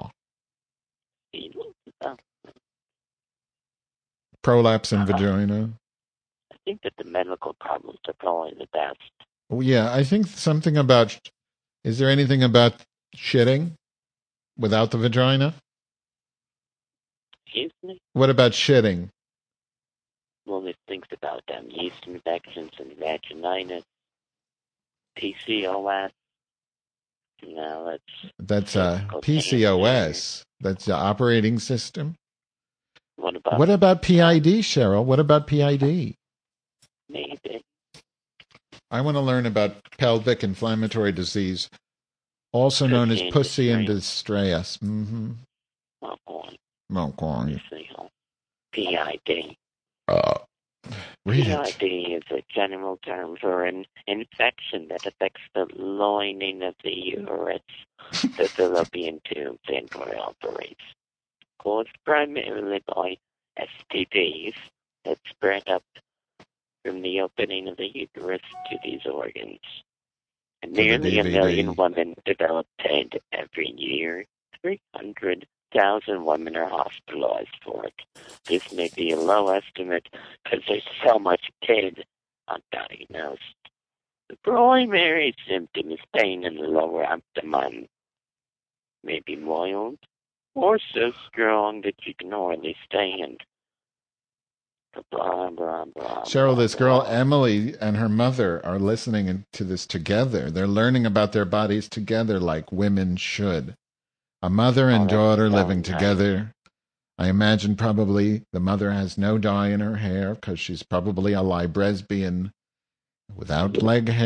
Prolapse and vagina. I think that the medical problems are probably the best. Oh, yeah, I think something about... Is there anything about shitting without the vagina? Excuse me? What about shitting? Well, there's things about them. Yeast infections and vaginitis. PCOS. No, that's PCOS. That's the operating system. What about? What about PID, Cheryl? What about PID? Maybe. I want to learn about pelvic inflammatory disease, also known as pussy in distress. Mm-hmm. Okay. PID. Read PID is a general term for an infection that affects the lining of the uterus, the fallopian tubes, and or operates. Caused primarily by STDs that spread up from the opening of the uterus to these organs. And nearly 1 million women develop TED every year. 300,000 women are hospitalized for it. This may be a low estimate because there's so much TED undiagnosed. The primary symptom is pain in the lower abdomen. May be mild or so strong that you can hardly stand. Blah, blah, blah. Cheryl, this girl Emily and her mother are listening to this together. They're learning about their bodies together like women should. A mother and daughter living together. I imagine probably the mother has no dye in her hair because she's probably a lesbian without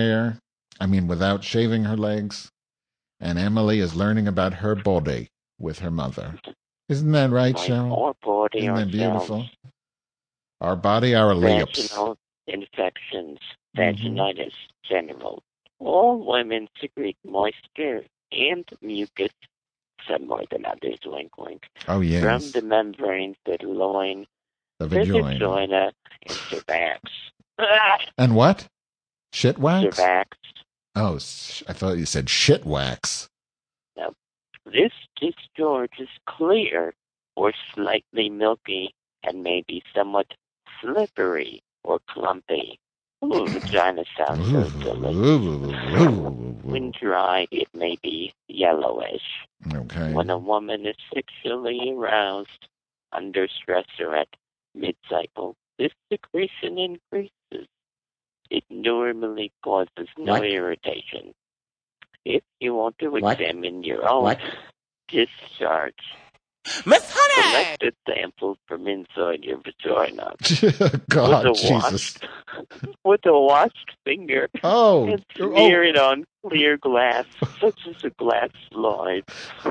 without shaving her legs. And Emily is learning about her body with her mother. Isn't that right, Cheryl? Our body, isn't that beautiful? Our body, our lips. Vaginal infections, vaginitis, general. All women secrete moisture and mucus, some more than others, wink, wink, oh, yes, from the membranes that line the vagina and cervix. And what? Shit wax? Cervix. Oh, I thought you said shit wax. Now, this discharge is clear or slightly milky and may be somewhat slippery or clumpy. Ooh, vagina sounds so delicious. When dry, it may be yellowish. Okay. When a woman is sexually aroused, under stress, or at mid-cycle, this secretion increases. It normally causes no irritation. If you want to examine your own discharge, Miss Honey! select a sample from inside your vagina. God, Jesus. With a washed finger. Oh. And smear it on clear glass, such as a glass slide.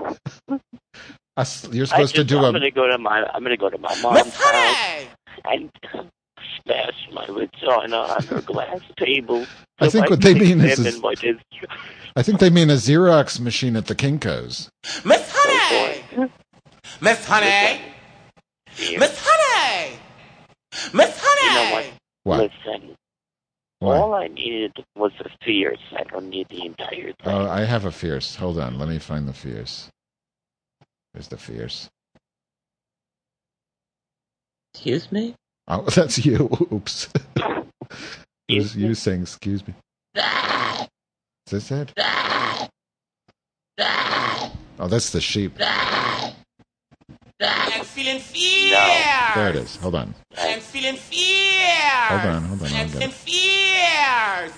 You're supposed to do I'm gonna go to my mom's house and smash my vagina on her glass table. I think what they mean is I think they mean a Xerox machine at the Kinko's. Miss Honey! Miss Honey! Miss Honey! Miss Honey! You know what? Listen. What? All I needed was a Fierce. I don't need the entire thing. Oh, I have a Fierce. Hold on. Let me find the Fierce. There's the Fierce. Excuse me? Oh, that's you. Oops. It was you saying, excuse me. Is this it? Oh, that's the sheep. And feeling fierce. There it is. Hold on. And feeling fierce. Hold on. And feeling fierce.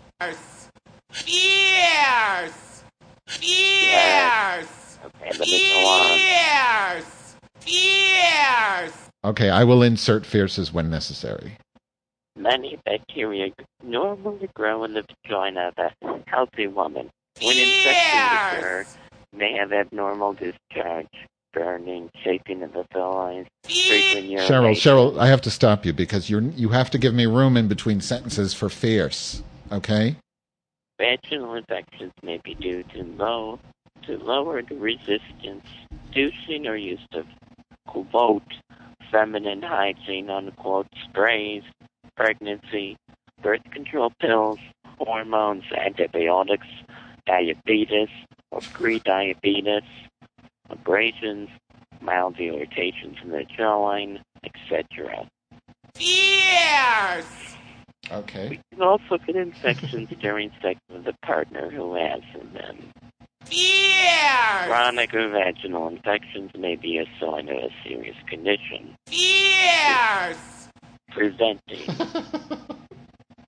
Fierce. Fierce. Fierce. Fierce. Okay, I will insert Fierces when necessary. Many bacteria normally grow in the vagina of a healthy woman. When infections occur, may have abnormal discharge, burning, shaking of the thighs, frequent urination. Cheryl, I have to stop you because you have to give me room in between sentences for Fierce, okay? Vaginal infections may be due to lowered resistance, douching or use of, quote, feminine hygiene, unquote, sprays, pregnancy, birth control pills, hormones, antibiotics, diabetes or pre-diabetes, abrasions, mild irritations in the jawline, etc. Fierce! Okay. We can also get infections during sex with a partner who has them. Fierce! Chronic or vaginal infections may be a sign of a serious condition. Fierce! Presenting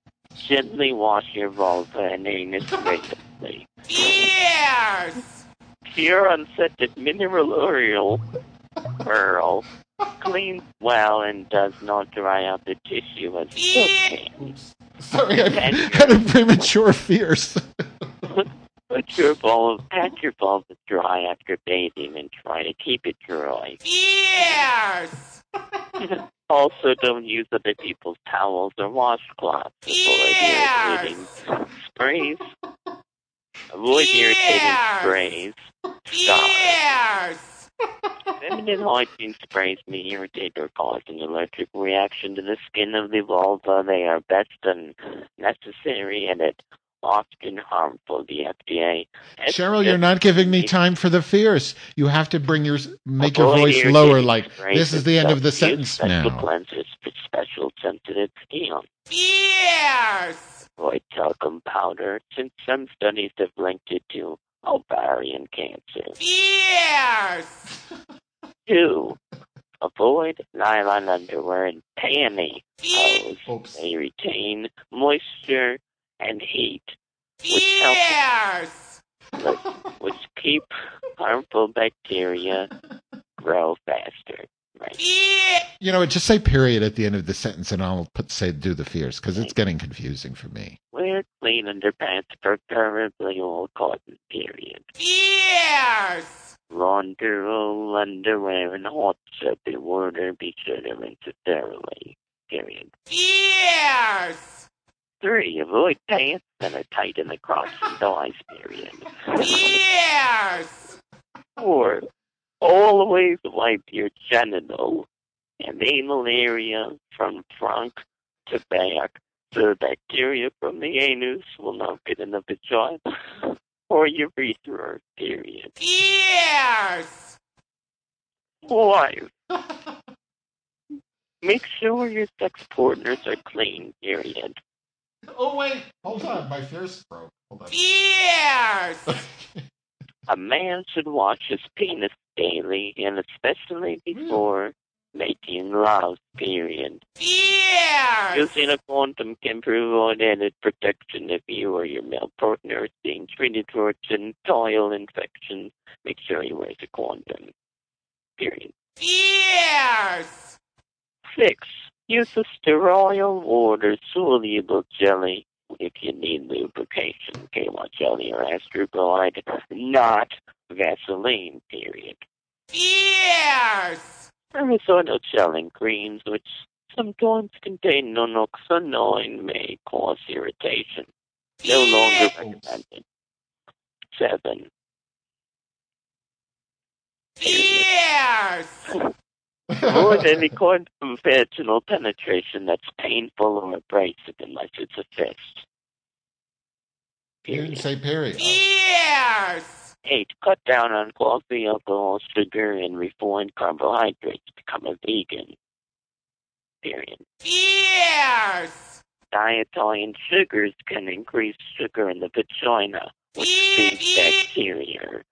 Gently wash your vulva and anus regularly. Fierce! Pure unscented mineral oil pearl cleans well and does not dry out the tissue as cooking. Sorry, I had a premature fierce. Pat your vulva dry after bathing and try to keep it dry. Fierce! Also, don't use other people's towels or washcloths. Avoid irritating sprays. Avoid irritating sprays. Fierce! Feminine hygiene sprays may irritate or cause an allergic reaction to the skin of the vulva. They are best unnecessary and often harmful. The FDA. Cheryl, you're not giving me time for the fierce. You have to make your voice lower, like this is the end of the sentence now. Special cleansers for special sensitive skin. Fierce! Avoid talcum powder, since some studies have linked it to ovarian cancer. Fierce! 2. Avoid nylon underwear and pantyhose. They retain moisture and heat, which keep harmful bacteria grow faster. Right? Just say period at the end of the sentence, and I'll do the fierce, because it's getting confusing for me. Wear clean underpants, preferably all cotton. Period. Fierce! Launder all underwear in hot soapy water. Be sure to rinse it thoroughly. Period. Fierce! 3. Avoid pants that are tight in the crotch and thighs. Period. Fierce! 4. Always wipe your genital and anal area from front to back, so bacteria from the anus will not get in the vagina or urethra. Period. Fierce! 5. Make sure your sex partners are clean. Period. Oh, wait. Hold on. My fierce broke. Hold on. Fierce! A man should wash his penis daily, and especially before making love. Period. Fierce! Using a condom can provide added protection if you or your male partner is being treated for genital infections. Make sure he wears a condom. Period. Fierce! 6. Use a sterile water soluble jelly if you need lubrication. KY jelly or Astroglide, not Vaseline. Period. Fierce! Spermicidal gelling creams, which sometimes contain nonoxynol, may cause irritation. No longer recommended. 7. Fierce! Avoid any kind of vaginal penetration that's painful or abrasive unless it's a fist. You didn't say period. Fierce! 8. Cut down on coffee, alcohol, sugar, and refined carbohydrates. Become a vegan. Period. Fierce! Dietary sugars can increase sugar in the vagina, which feeds bacteria.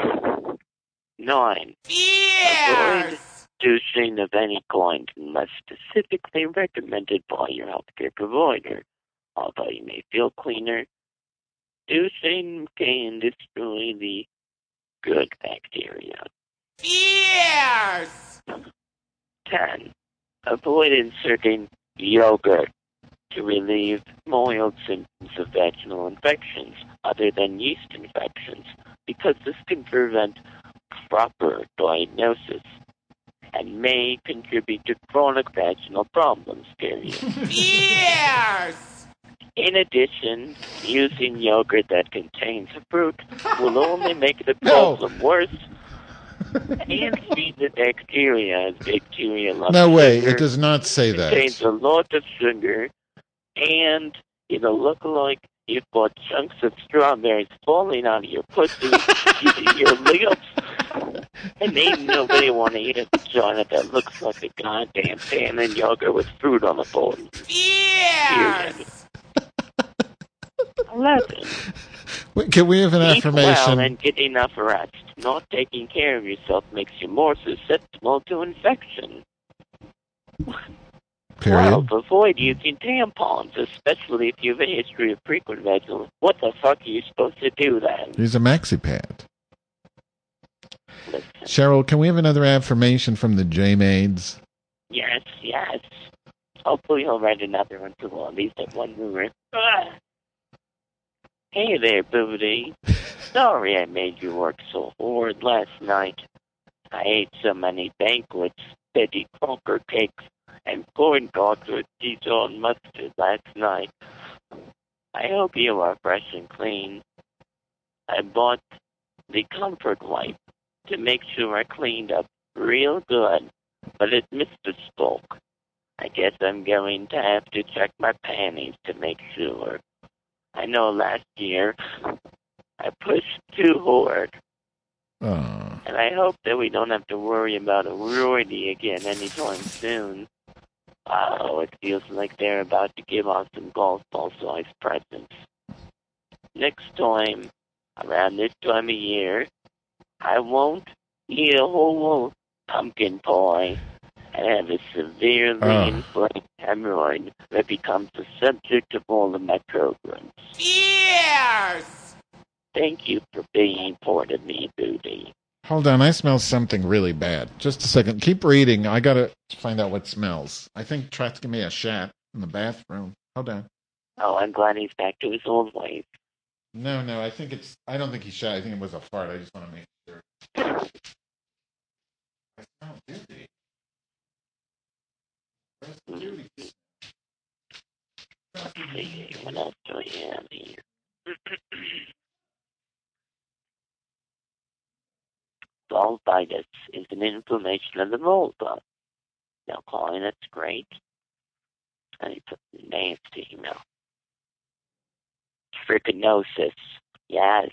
9. Avoid douching of any kind unless specifically recommended by your healthcare provider. Although you may feel cleaner, douching can destroy the good bacteria. Fierce! 10. Avoid inserting yogurt to relieve mild symptoms of vaginal infections other than yeast infections, because this can prevent proper diagnosis and may contribute to chronic vaginal problems. Period. Fierce! In addition, using yogurt that contains fruit will only make the problem worse and feed the bacteria, as bacteria love No way, sugar. it does not say It that. contains a lot of sugar, and it'll look like you've got chunks of strawberries falling out of your pussy, your lips, and ain't nobody want to eat a vagina that looks like a goddamn pan and yogurt with fruit on the bottom. Period. 11. Wait, can we have an Eat affirmation? well and get enough rest. Not taking care of yourself makes you more susceptible to infection. Period. 12. Avoid using tampons, especially if you have a history of frequent vaginal. What the fuck are you supposed to do then? Use a maxi pad. Cheryl, can we have another affirmation from the J-Maids? Yes. Hopefully he'll write another one too. At least at one more. Hey there, Booty. Sorry I made you work so hard last night. I ate so many banquets, Betty Crocker cakes, and corn dogs with Dijon mustard last night. I hope you are fresh and clean. I bought the comfort wipe to make sure I cleaned up real good, but it misspoke. I guess I'm going to have to check my panties to make sure. I know last year I pushed too hard. And I hope that we don't have to worry about a roidie again anytime soon. Oh, it feels like they're about to give out some golf ball-sized presents. Next time, around this time of year, I won't eat a whole pumpkin pie and have a severely inflamed hemorrhoid that becomes the subject of all of my programs. Fierce! Thank you for being part of me, Booty. Hold on, I smell something really bad. Just a second. Keep reading. I gotta find out what smells. I think Trent's giving me a shat in the bathroom. Hold on. Oh, I'm glad he's back to his old ways. No, I think I don't think he shat. I think it was a fart. I just want to make sure. I smell dizzy. Where's the cutie? Let's see, what else do we have here? Vulvitis is an inflammation of the vulva. Now, Colin, that's great. And he put nasty email. Trichinosis. Yes.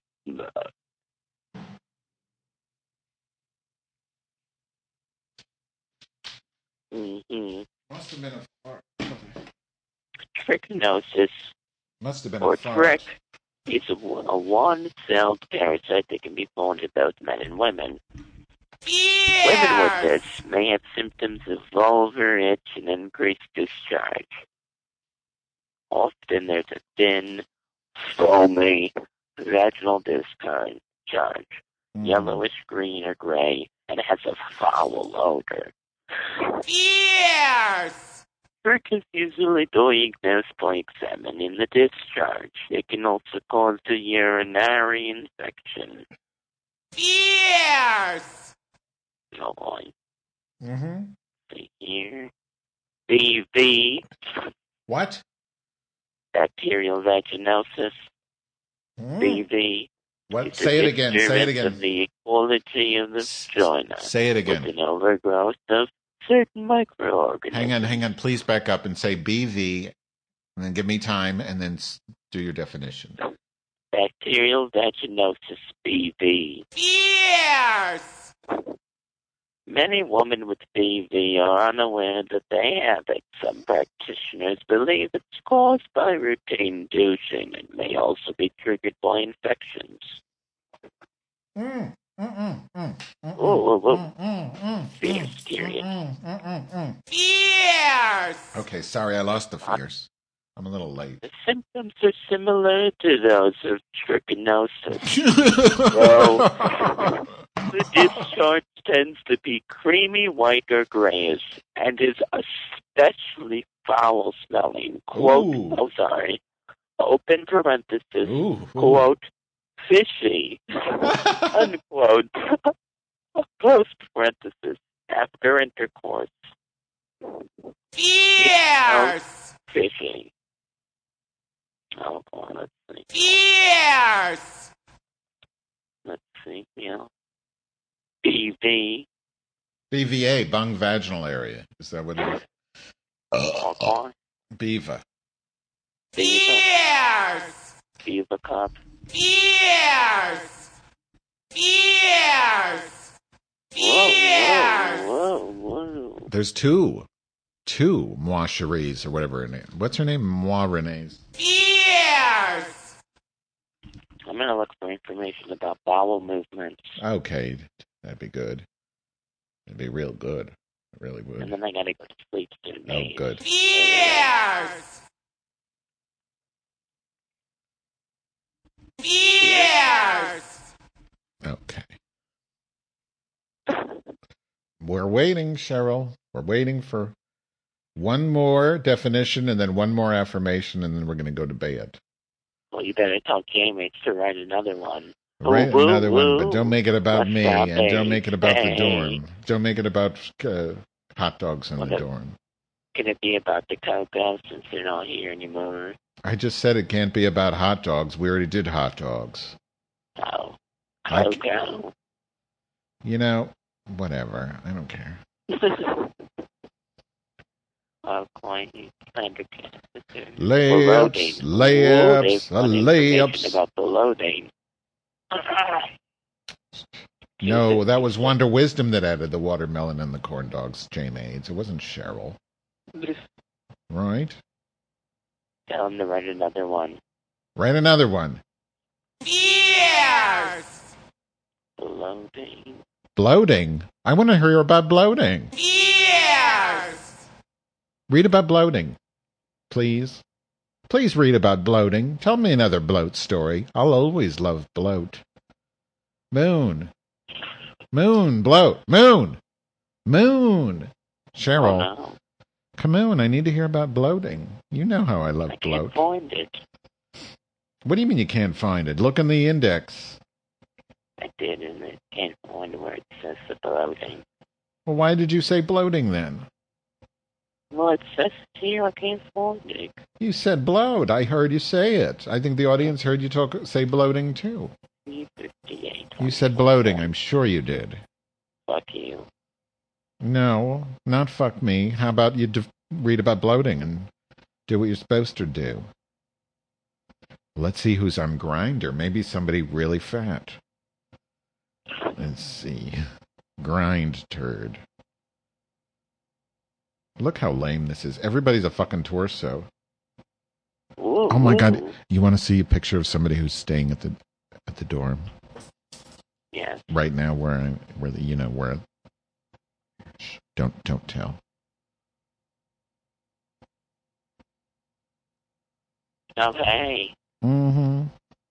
Must have been a fart. Trichinosis. Must have been or a fart. trick is a one-celled parasite that can be found in both men and women. Yes! Women with this may have symptoms of vulvar itch and increased discharge. Often there's a thin, foamy vaginal discharge, yellowish green or gray, and it has a foul odor. Fierce! Trick is usually diagnosed by examining the discharge. It can also cause a urinary infection. Fierce! Oh boy. Mm-hmm. See here. BV. What? Bacterial vaginosis. BV. What? Say it again. Say it again. Of the equality of the vagina. Say it again. With an overgrowth of certain microorganisms. Hang on. Please back up and say BV, and then give me time, and then do your definition. Bacterial vaginosis, BV. Fierce! Many women with BV are unaware that they have it. Some practitioners believe it's caused by routine douching and may also be triggered by infections. Fierce, curious. Fierce! Okay, sorry, I lost the fierce. I'm a little late. The symptoms are similar to those of trichinosis. So, the discharge tends to be creamy white or grayish and is especially foul smelling. Quote, open parenthesis, quote, fishy, unquote, close parenthesis, after intercourse. Fierce! Fishy. Oh, boy, let's see. Fierce! Let's see, BV. BVA, bung vaginal area. Is that what it is? Beaver. Fierce! Beaver cup. Fierce! Fierce! Fierce! Whoa. There's two Moi Cheries or whatever her name. What's her name? Moi Renee's. Fierce! I'm going to look for information about bowel movements. Okay, that'd be good. It'd be real good. It really would. And then I gotta go to sleep soon. Oh, good. Fierce! Fierce! Okay. We're waiting, Cheryl. We're waiting for one more definition and then one more affirmation, and then we're going to go to bed. Well, you better tell J-Mates to write another one. Write another one, but don't make it about me, What's and up, don't make it about the babe? dorm. Don't make it about hot dogs in the dorm. Can it be about the Cocoa since they're not here anymore? I just said it can't be about hot dogs. We already did hot dogs. Oh, Cocoa. You know, whatever. I don't care. Oh, quite layups, layups. About the loading. No, that was Wonder Wisdom that added the watermelon and the corn dogs, J-Maids. It wasn't Cheryl. Right? Tell him to write another one. Write another one. Fierce! Bloating. Bloating? I want to hear about bloating. Fierce! Read about bloating, please. Please read about bloating. Tell me another bloat story. I'll always love bloat. Moon. Moon, bloat. Moon. Moon. Cheryl. Oh, no. Come on, I need to hear about bloating. You know how I love bloat. I can't find it. What do you mean you can't find it? Look in the index. I did, and I can't find where it says the bloating. Well, why did you say bloating then? Well, it says here I can't find it. You said bloat. I heard you say it. I think the audience heard you say bloating too. You said bloating. I'm sure you did. Fuck you. No, not fuck me. How about you read about bloating and do what you're supposed to do? Let's see who's on Grindr. Maybe somebody really fat. Let's see. Grind turd. Look how lame this is. Everybody's a fucking torso. Ooh, oh my God! You want to see a picture of somebody who's staying at the dorm? Yes. Right now, where don't tell. Okay. Mm-hmm.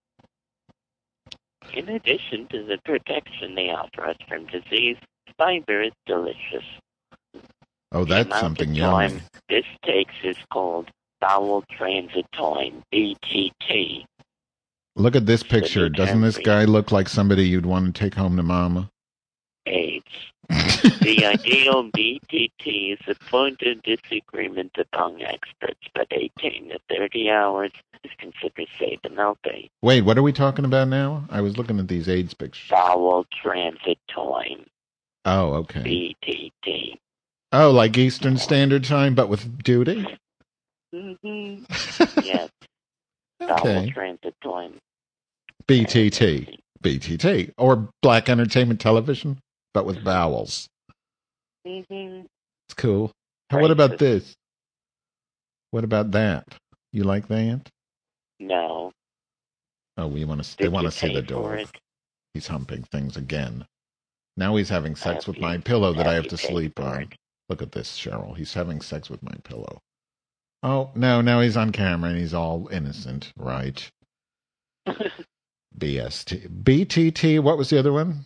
In addition to the protection they offer us from disease, fiber is delicious. Oh, that's something yummy. This takes is called bowel transit time, BTT. Look at this picture. Doesn't this guy look like somebody you'd want to take home to mama? AIDS. The ideal BTT is a point of disagreement among experts, but 18 to 30 hours is considered safe and healthy. Wait, what are we talking about now? I was looking at these AIDS pictures. Bowel transit time. Oh, okay. BTT. Oh, like Eastern Standard Time, but with duty? Mm-hmm. Yes. Okay. Bowel transit time. BTT. BTT. Or Black Entertainment Television, but with vowels. Mm-hmm. It's cool. What about this? What about that? You like that? No. Oh, they want to see the dog. He's humping things again. Now he's having sex with my pillow that I have to sleep on. Look at this, Cheryl. He's having sex with my pillow. Oh, no, now he's on camera and he's all innocent, right? BST. BTT, what was the other one?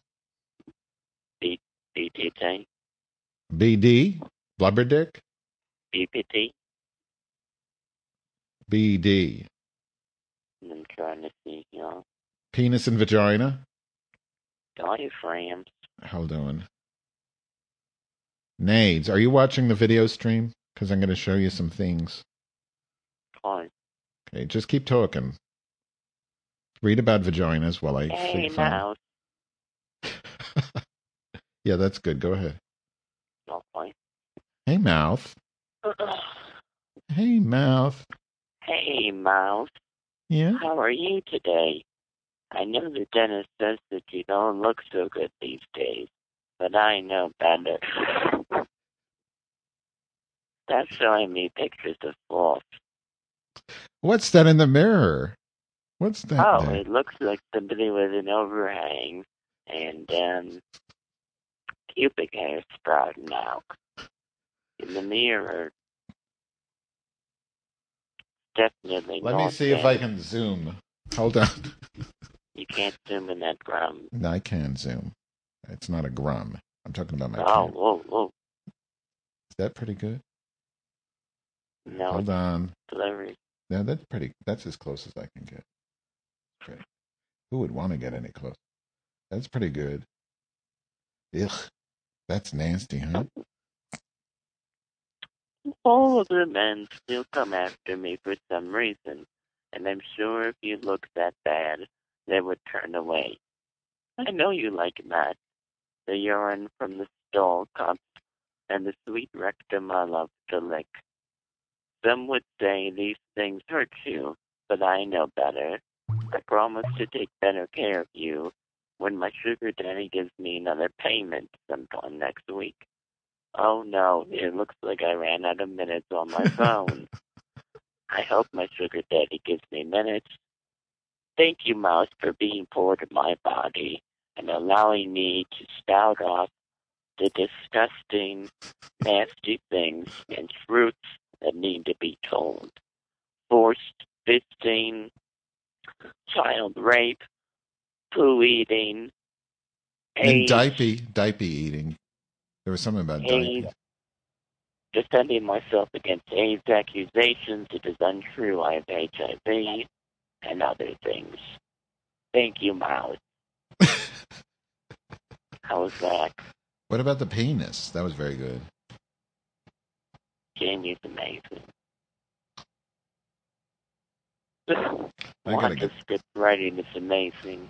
BTT. BD? Blubber dick? BPT. BD. I'm trying to see, Penis and vagina? Diaphragms. Hold on. Nades, are you watching the video stream? Because I'm going to show you some things. Fine. Okay, just keep talking. Read about vaginas while I Hey, think mouse. Yeah, that's good. Go ahead. Okay. Hey, mouth. Hey, mouth. Hey, mouse. Yeah? How are you today? I know the dentist says that you don't look so good these days, but I know better. Stop showing me pictures of sloths. What's that in the mirror? What's that? Oh, there? it looks like somebody with an overhang and pubic hair sprouting out. in the mirror. Definitely Let not me see if I can zoom. Hold on. You can't zoom in that grum. No, I can zoom. It's not a grum. I'm talking about my Oh, whoa. Is that pretty good? No. Hold on. Blurry. Yeah, that's as close as I can get. Okay. Who would want to get any closer? That's pretty good. Ugh. That's nasty, huh? All of the men still come after me for some reason, and I'm sure if you look that bad, they would turn away. I know you like that. The urine from the stall cups and the sweet rectum I love to lick. Some would say these things hurt you, but I know better. I promise to take better care of you when my sugar daddy gives me another payment sometime next week. Oh no, it looks like I ran out of minutes on my phone. I hope my sugar daddy gives me minutes. Thank you, Mouse, for being part of my body and allowing me to spout off the disgusting, nasty things and fruits that need to be told. Forced fisting, child rape, poo eating, and diaper eating. There was something about AIDS, defending myself against AIDS accusations. It is untrue. I have HIV and other things. Thank you, Mouse. How was that? What about the penis? That was very good. Jamie's amazing. I gotta get script writing is amazing.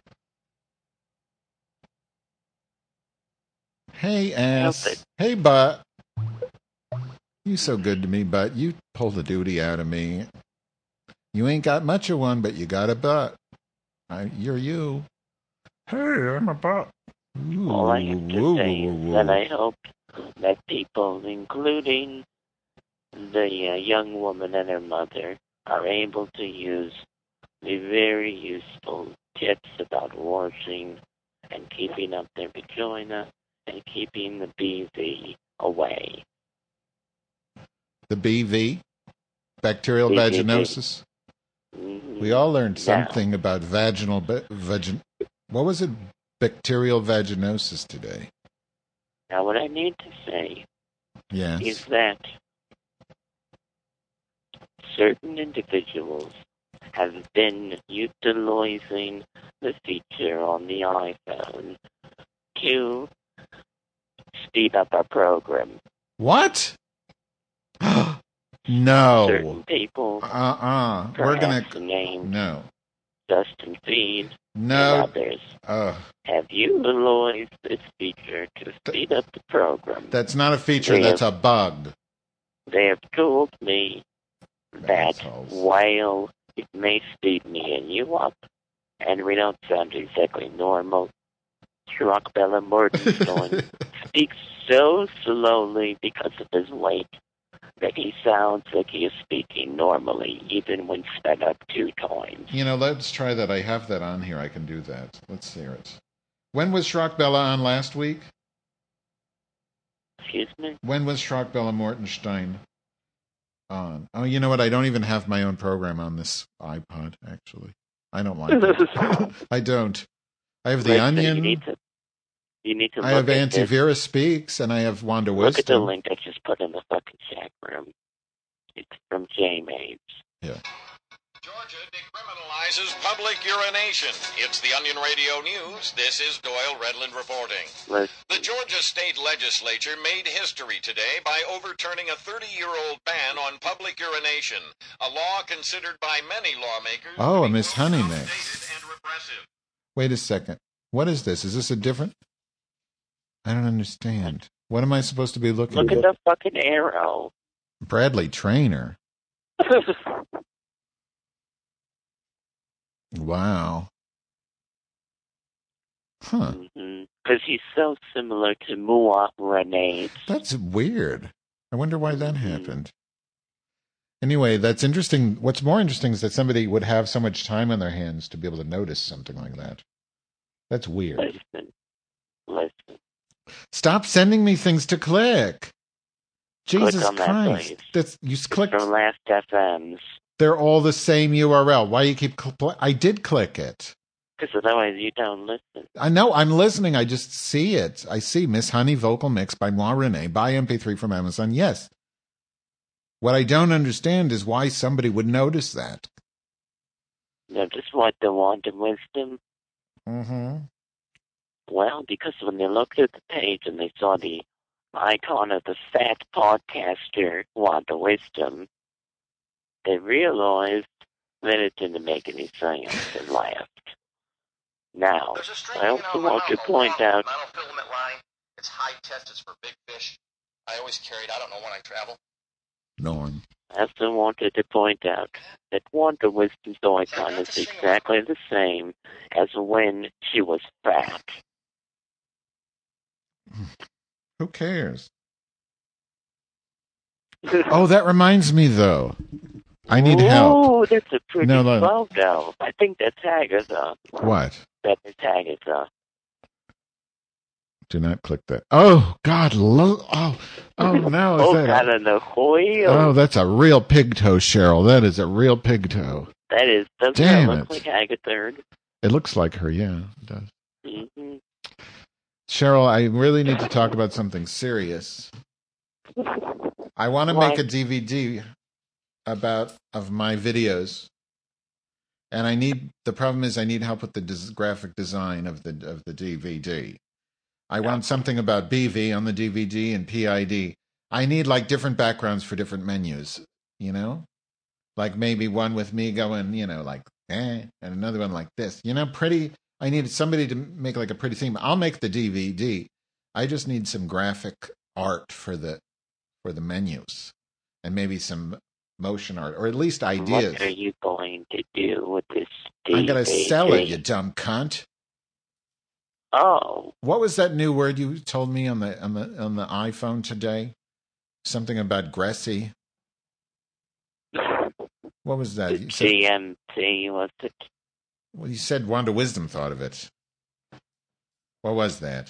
Hey, ass. Hey, butt. You so good to me, butt. You pull the duty out of me. You ain't got much of one, but you got a butt. You're you. Hey, I'm a butt. Ooh, all I have to say is that I hope that people, including the young woman and her mother, are able to use the very useful tips about washing and keeping up their vagina and keeping the BV away. The BV? Bacterial vaginosis? Mm-hmm. We all learned something about vaginal... what was it? Bacterial vaginosis today. Now, what I need to say is that certain individuals have been utilizing the feature on the iPhone to speed up our program. What? No. Certain people. We're gonna. No. Justin Feed. No. And others have utilized this feature to speed up the program. That's not a feature. That's a bug. They have told me that while it may speed me and you up, and we don't sound exactly normal, Schrock Bella Morgenstern speaks so slowly because of his weight that he sounds like he is speaking normally, even when sped up 2 times. You know, let's try that. I have that on here. I can do that. Let's hear it. When was Schrock Bella on last week? Excuse me? When was Schrock Bella Morgenstern on? Oh, you know what? I don't even have my own program on this iPod, actually. I don't like it. I don't. I have The Onion. You need to I have Auntie Vera Speaks, and I have Wanda Wisdom. Look at the link I just put in the fucking chat room. It's from J. Mapes. Yeah. Georgia decriminalizes public urination. It's the Onion Radio News. This is Doyle Redland reporting. The Georgia State Legislature made history today by overturning a 30-year-old ban on public urination, a law considered by many lawmakers a Miss Honeymix. Wait a second. What is this? Is this a different... I don't understand. What am I supposed to be looking at? Look at the fucking arrow. Bradley Traynor. Wow. Huh. Because he's so similar to Mua Renee. That's weird. I wonder why that happened. Anyway, that's interesting. What's more interesting is that somebody would have so much time on their hands to be able to notice something like that. That's weird. Listen. Stop sending me things to click. Jesus click on Christ. You clicked from Last FM's. They're all the same URL. Why you keep... I did click it. Because otherwise you don't listen. I know, I'm listening. I just see it. I see Miss Honey Vocal Mix by Moi Renee. Buy MP3 from Amazon. Yes. What I don't understand is why somebody would notice that. No, just what the want of wisdom. Mm-hmm. Well, because when they looked at the page and they saw the icon of the fat podcaster want of wisdom, they realized that it didn't make any sense and laughed. Now, I also want to point out... Monofilament line. It's high test. It's for big fish. I always carry it. I don't know when I travel. Norm. I also wanted to point out that Wanda Wisdom's icon is exactly the same as when she was fat. Who cares? Oh, that reminds me, though. I need help. Oh, that's a pretty photo. I think that's Agatha. What? That is Agatha. Do not click that. Oh, God. No. God, on the wheel. Oh, that's a real pig toe, Cheryl. That is a real pig toe. That is. Doesn't Damn that look like Agatha? It looks like her, yeah. It does. Mm-hmm. Cheryl, I really need to talk about something serious. I want to make a DVD of my videos. And the problem is I need help with the graphic design of the DVD. I want something about BV on the DVD and PID. I need like different backgrounds for different menus, you know? Like maybe one with me going, like, and another one like this. Pretty. I need somebody to make like a pretty theme. I'll make the DVD. I just need some graphic art for the menus. And maybe some motion art, or at least ideas. What are you going to do with this DVD? I'm going to sell it, you dumb cunt. Oh. What was that new word you told me on the iPhone today? Something about Gressy. What was that? GMT, was it? Well, you said Wanda Wisdom thought of it. What was that?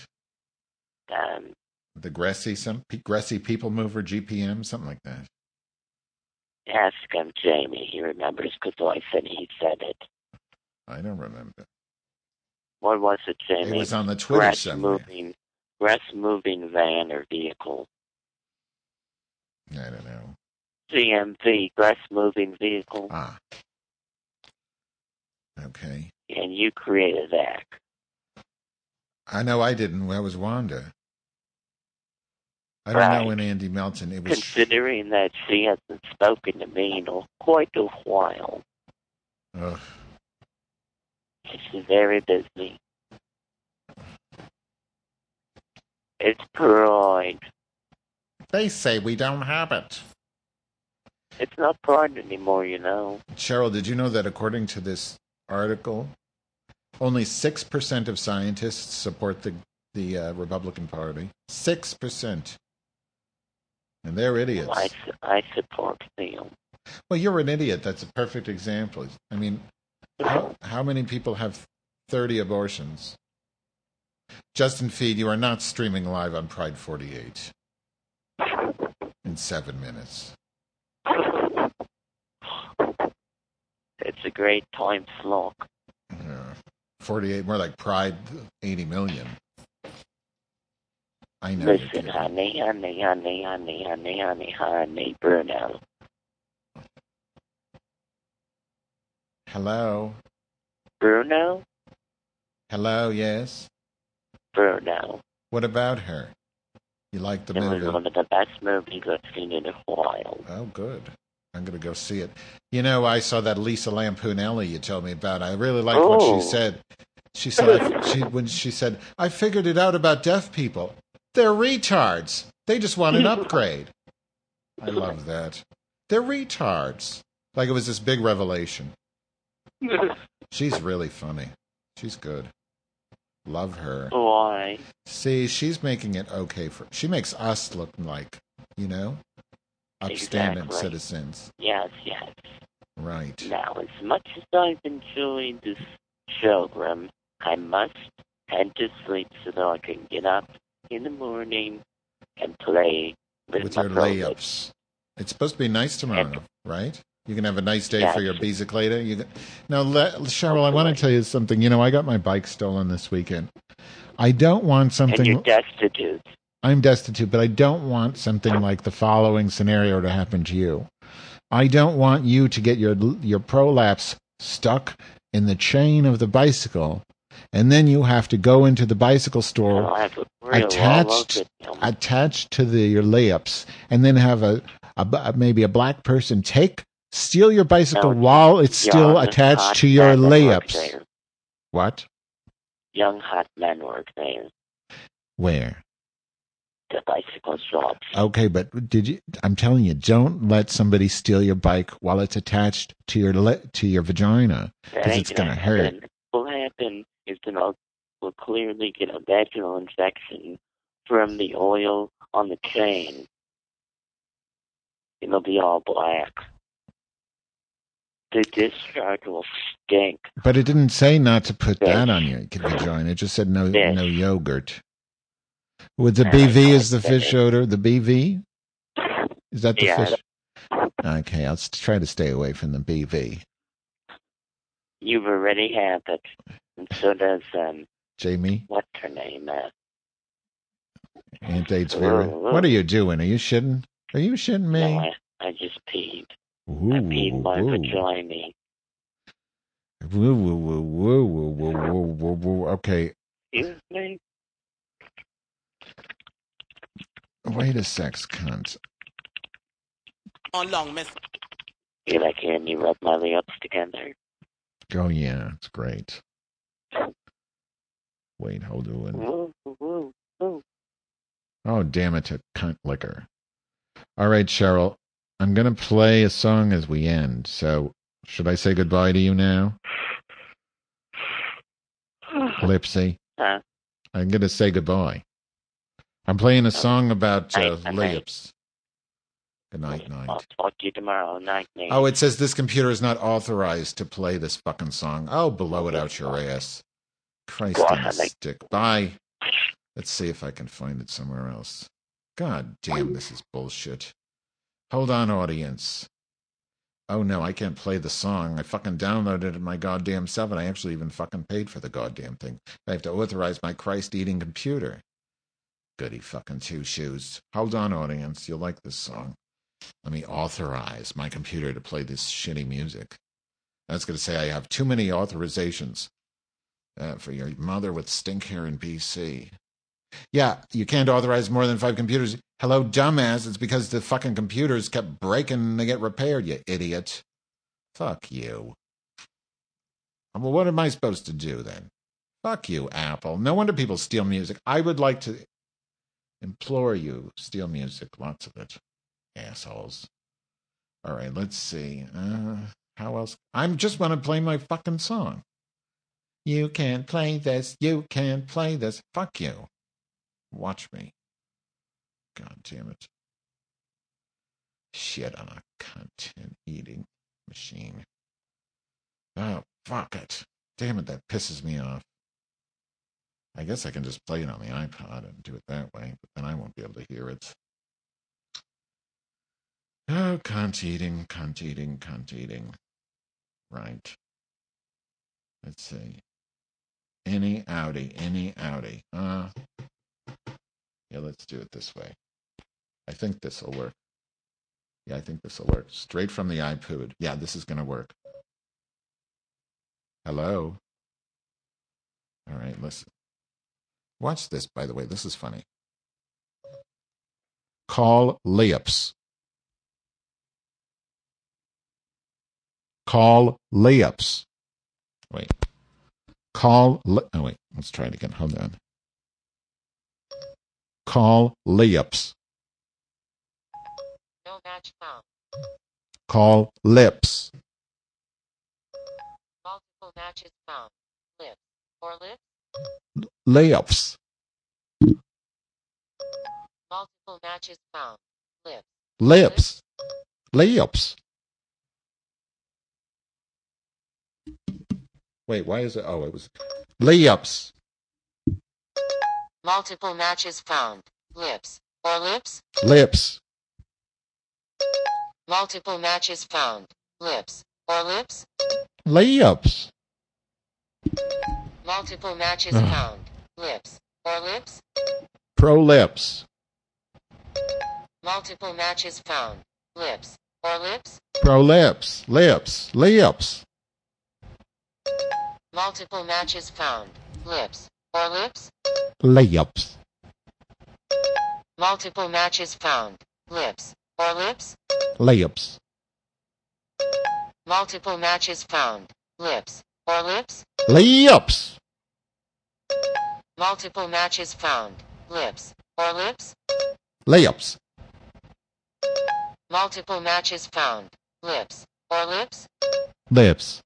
The Gressy People Mover, GPM, something like that. Ask him, Jamie. He remembers because I said he said it. I don't remember. What was it, Jamie? It was on the Twitter somewhere. Moving van or vehicle. I don't know. GMV, grass moving vehicle. Ah. Okay. And you created that. I know I didn't. That was Wanda. I don't know when Andy Melton. It was considering that she hasn't spoken to me in quite a while. Ugh. She's very busy. It's pride. They say we don't have it. It's not pride anymore, Cheryl, did you know that according to this article, only 6% of scientists support the Republican Party? 6%. And they're idiots. I support them. Well, you're an idiot. That's a perfect example. I mean, how many people have 30 abortions? Justin Feed, you are not streaming live on Pride 48 in 7 minutes. It's a great time slot. 48, more like Pride 80 million. I know. Listen, honey, Bruno. Hello? Bruno? Hello, yes? Bruno. What about her? You like the movie? It was one of the best movies I've seen in a while. Oh, good. I'm going to go see it. I saw that Lisa Lampoonelli you told me about. I really liked what she said. She said, when she said, I figured it out about deaf people. They're retards. They just want an upgrade. I love that. They're retards. Like it was this big revelation. She's really funny. She's good. Love her. Why? See, she's making it okay she makes us look like, upstanding citizens. Yes. Right. Now, as much as I've enjoyed this program, I must head to sleep so that I can get up in the morning and play with your layups. It's supposed to be nice tomorrow, right? You can have a nice day for your bicicleta. Now, Cheryl, I want to tell you something. You know, I got my bike stolen this weekend. I don't want something... And you're destitute. I'm destitute, but I don't want something like the following scenario to happen to you. I don't want you to get your prolapse stuck in the chain of the bicycle, and then you have to go into the bicycle store attached to your layups, and then have maybe a black person steal your bicycle while it's still attached to your layups. What? Young hot men work there. Where? The bicycle shops. Okay, but I'm telling you, don't let somebody steal your bike while it's attached to your vagina, because it's going to hurt. What will happen is we'll clearly get a vaginal infection from the oil on the chain. It'll be all black. The discharge will stink. But it didn't say not to put that on your vagina. It just said no yogurt. With the BV is the fish odor? The BV? Is that the fish? Okay, I'll try to stay away from the BV. You've already had it. And so does... Jamie? What's her name? Aunt Date's Vera. What are you doing? Are you shitting? Are you shitting me? No, I just peed. I peed my vagina. Okay. Excuse me? Wait a sec, cunt. On long, miss. Feel like hearing you rub my lips together. Oh, yeah, it's great. Wait, hold on. Oh, damn it, a cunt liquor. All right, Cheryl, I'm going to play a song as we end. So, should I say goodbye to you now? Lipsy? Huh? I'm going to say goodbye. I'm playing a song about layups. Good night, night. I'll talk to you tomorrow night. Oh, it says this computer is not authorized to play this fucking song. Oh, blow it out your ass. Christ on a stick. Bye. Let's see if I can find it somewhere else. God damn, this is bullshit. Hold on, audience. Oh, no, I can't play the song. I fucking downloaded it in my goddamn 7. I actually even fucking paid for the goddamn thing. I have to authorize my Christ-eating computer. Goody fucking two shoes. Hold on, audience. You'll like this song. Let me authorize my computer to play this shitty music. That's going to say I have too many authorizations for your mother with stink hair in BC. Yeah, you can't authorize more than 5 computers. Hello, dumbass. It's because the fucking computers kept breaking and they get repaired, you idiot. Fuck you. Well, what am I supposed to do then? Fuck you, Apple. No wonder people steal music. I would like to implore you, steal music. Lots of it. Assholes. All right, let's see. How else? I just want to play my fucking song. You can't play this. You can't play this. Fuck you. Watch me. God damn it. Shit on a content-eating machine. Oh, fuck it. Damn it, that pisses me off. I guess I can just play it on the iPod and do it that way, but then I won't be able to hear it. Oh, cunt eating. Right. Let's see. Any outie. Yeah, let's do it this way. I think this will work. Yeah, I think this will work. Straight from the iPod. Yeah, this is going to work. Hello? All right, listen. Watch this, by the way. This is funny. Call layups. Call layups. Wait. Oh, wait. Let's try it again. Hold on. Call layups. No match found. Call lips. Multiple matches found. Lips. Or lips? Layups. Multiple matches found. Lips. Lips. Layups. Wait, why is it? Oh, it was layups. Multiple matches found. Lips. or lips? Lips. Multiple matches found. Lips or lips? Layups. Multiple matches found. Lips or lips? Pro-lips. Multiple matches found. Lips or lips? Pro-lips. Lips. Layups. Multiple matches found. Lips or lips? Layups. Multiple matches found. Lips or lips? Layups. Multiple matches found. Lips or lips? Layups. Multiple matches found. Lips or lips? Layups. Multiple matches found. Lips or lips? Lips.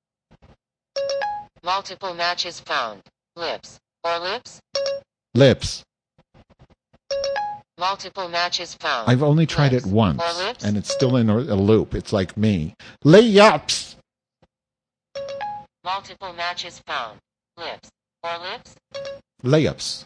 Multiple matches found. Lips or lips? Lips. Multiple matches found. I've only tried lips it once, or lips? and it's still in a loop. It's like me. Layups. Multiple matches found. Lips or lips? Layups.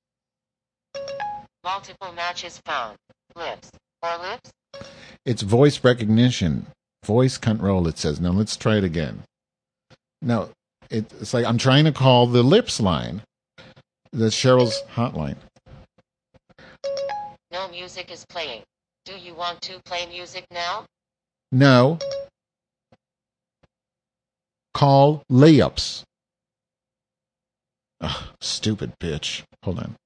Multiple matches found. Lips or lips? It's voice recognition. Voice control, it says. Now let's try it again. Now, it's like I'm trying to call the lips line. The Cheryl's hotline. No music is playing. Do you want to play music now? No. Call layups. Ugh, stupid bitch. Hold on.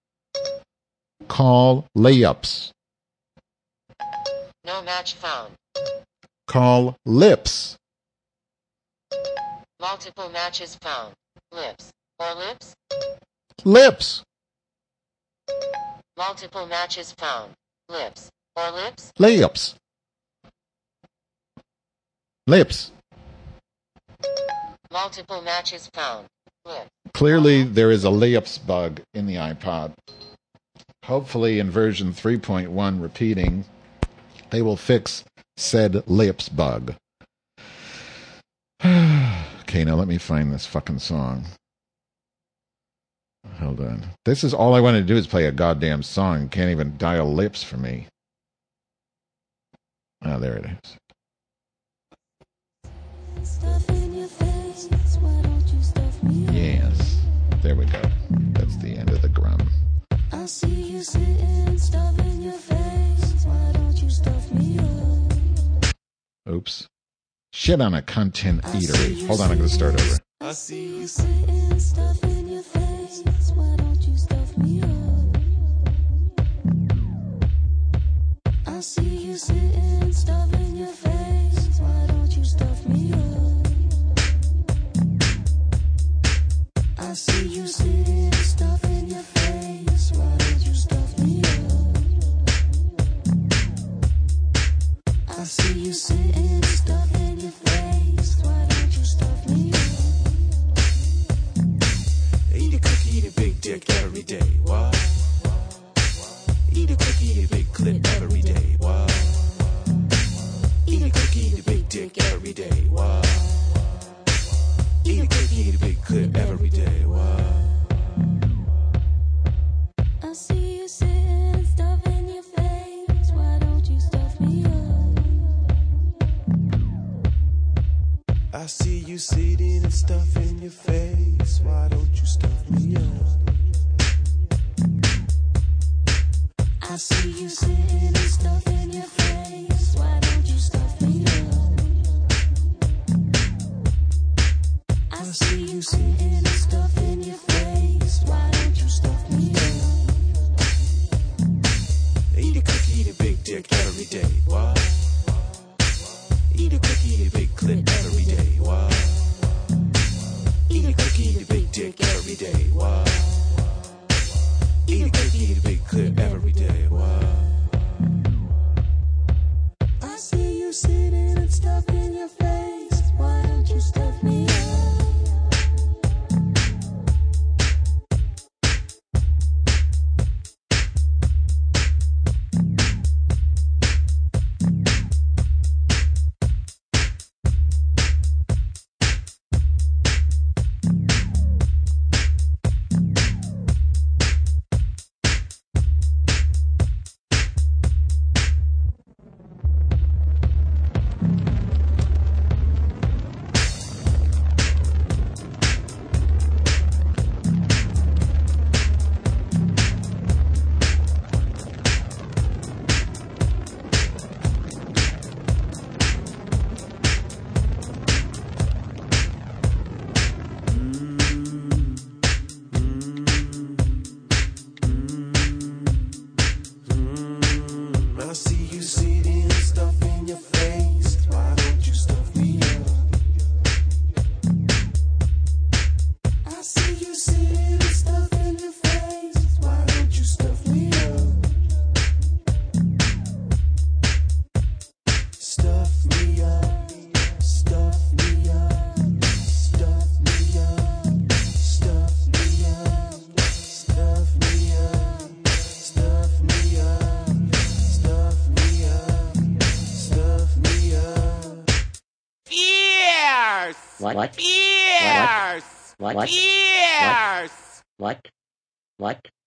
Call layups. No match found. Call lips. Multiple matches found. Lips or lips? Lips. Multiple matches found. Lips or lips? Layups. Lips. Multiple matches found. Lips. Clearly, there is a layups bug in the iPod. Hopefully, in version 3.1 repeating, they will fix said layups bug. Okay, now let me find this fucking song. Hold on. This is all I want to do is play a goddamn song. Can't even dial lips for me. Ah, there it is. Yes. There we go. That's the end of the grum. I see you sitting, stuff in your face. Why don't you stuff me up? Oops. Shit on a content eater. Hold on, I'm going to start over. I see you sitting, stuff in your face. Why don't you stuff me up? I see you sitting, stuff in your face. Why don't you stuff me up? I see you sitting, stuff in your face. Why don't you stuff me up? I see you sitting, stuff in your face. Why don't you stuff me up? Eat a cookie, eat a big dick every day. What? Eat a cookie, eat a big clip every day. What? Eat a cookie, eat a big dick every day. What? Eat a cookie, eat a big clip every day. What? I see you sitting and stuff in your face. Why don't you stuff me up? I see you sitting and stuff in your face. Why don't you stuff me up? I see you sitting and stuff in your face. Why don't you stuff me up? I see you sitting and stuff in your face. Why don't you stuff me up? Eat a cookie, eat a big dick every day. What? Eat a cookie, eat a big clip every day. What? Eat a cookie, eat a big dick every day. What? Eat a cookie, eat a big clip every day. What? I see you sitting and stuff in your face. Why don't you stuff me up? Fierce! Fierce! What?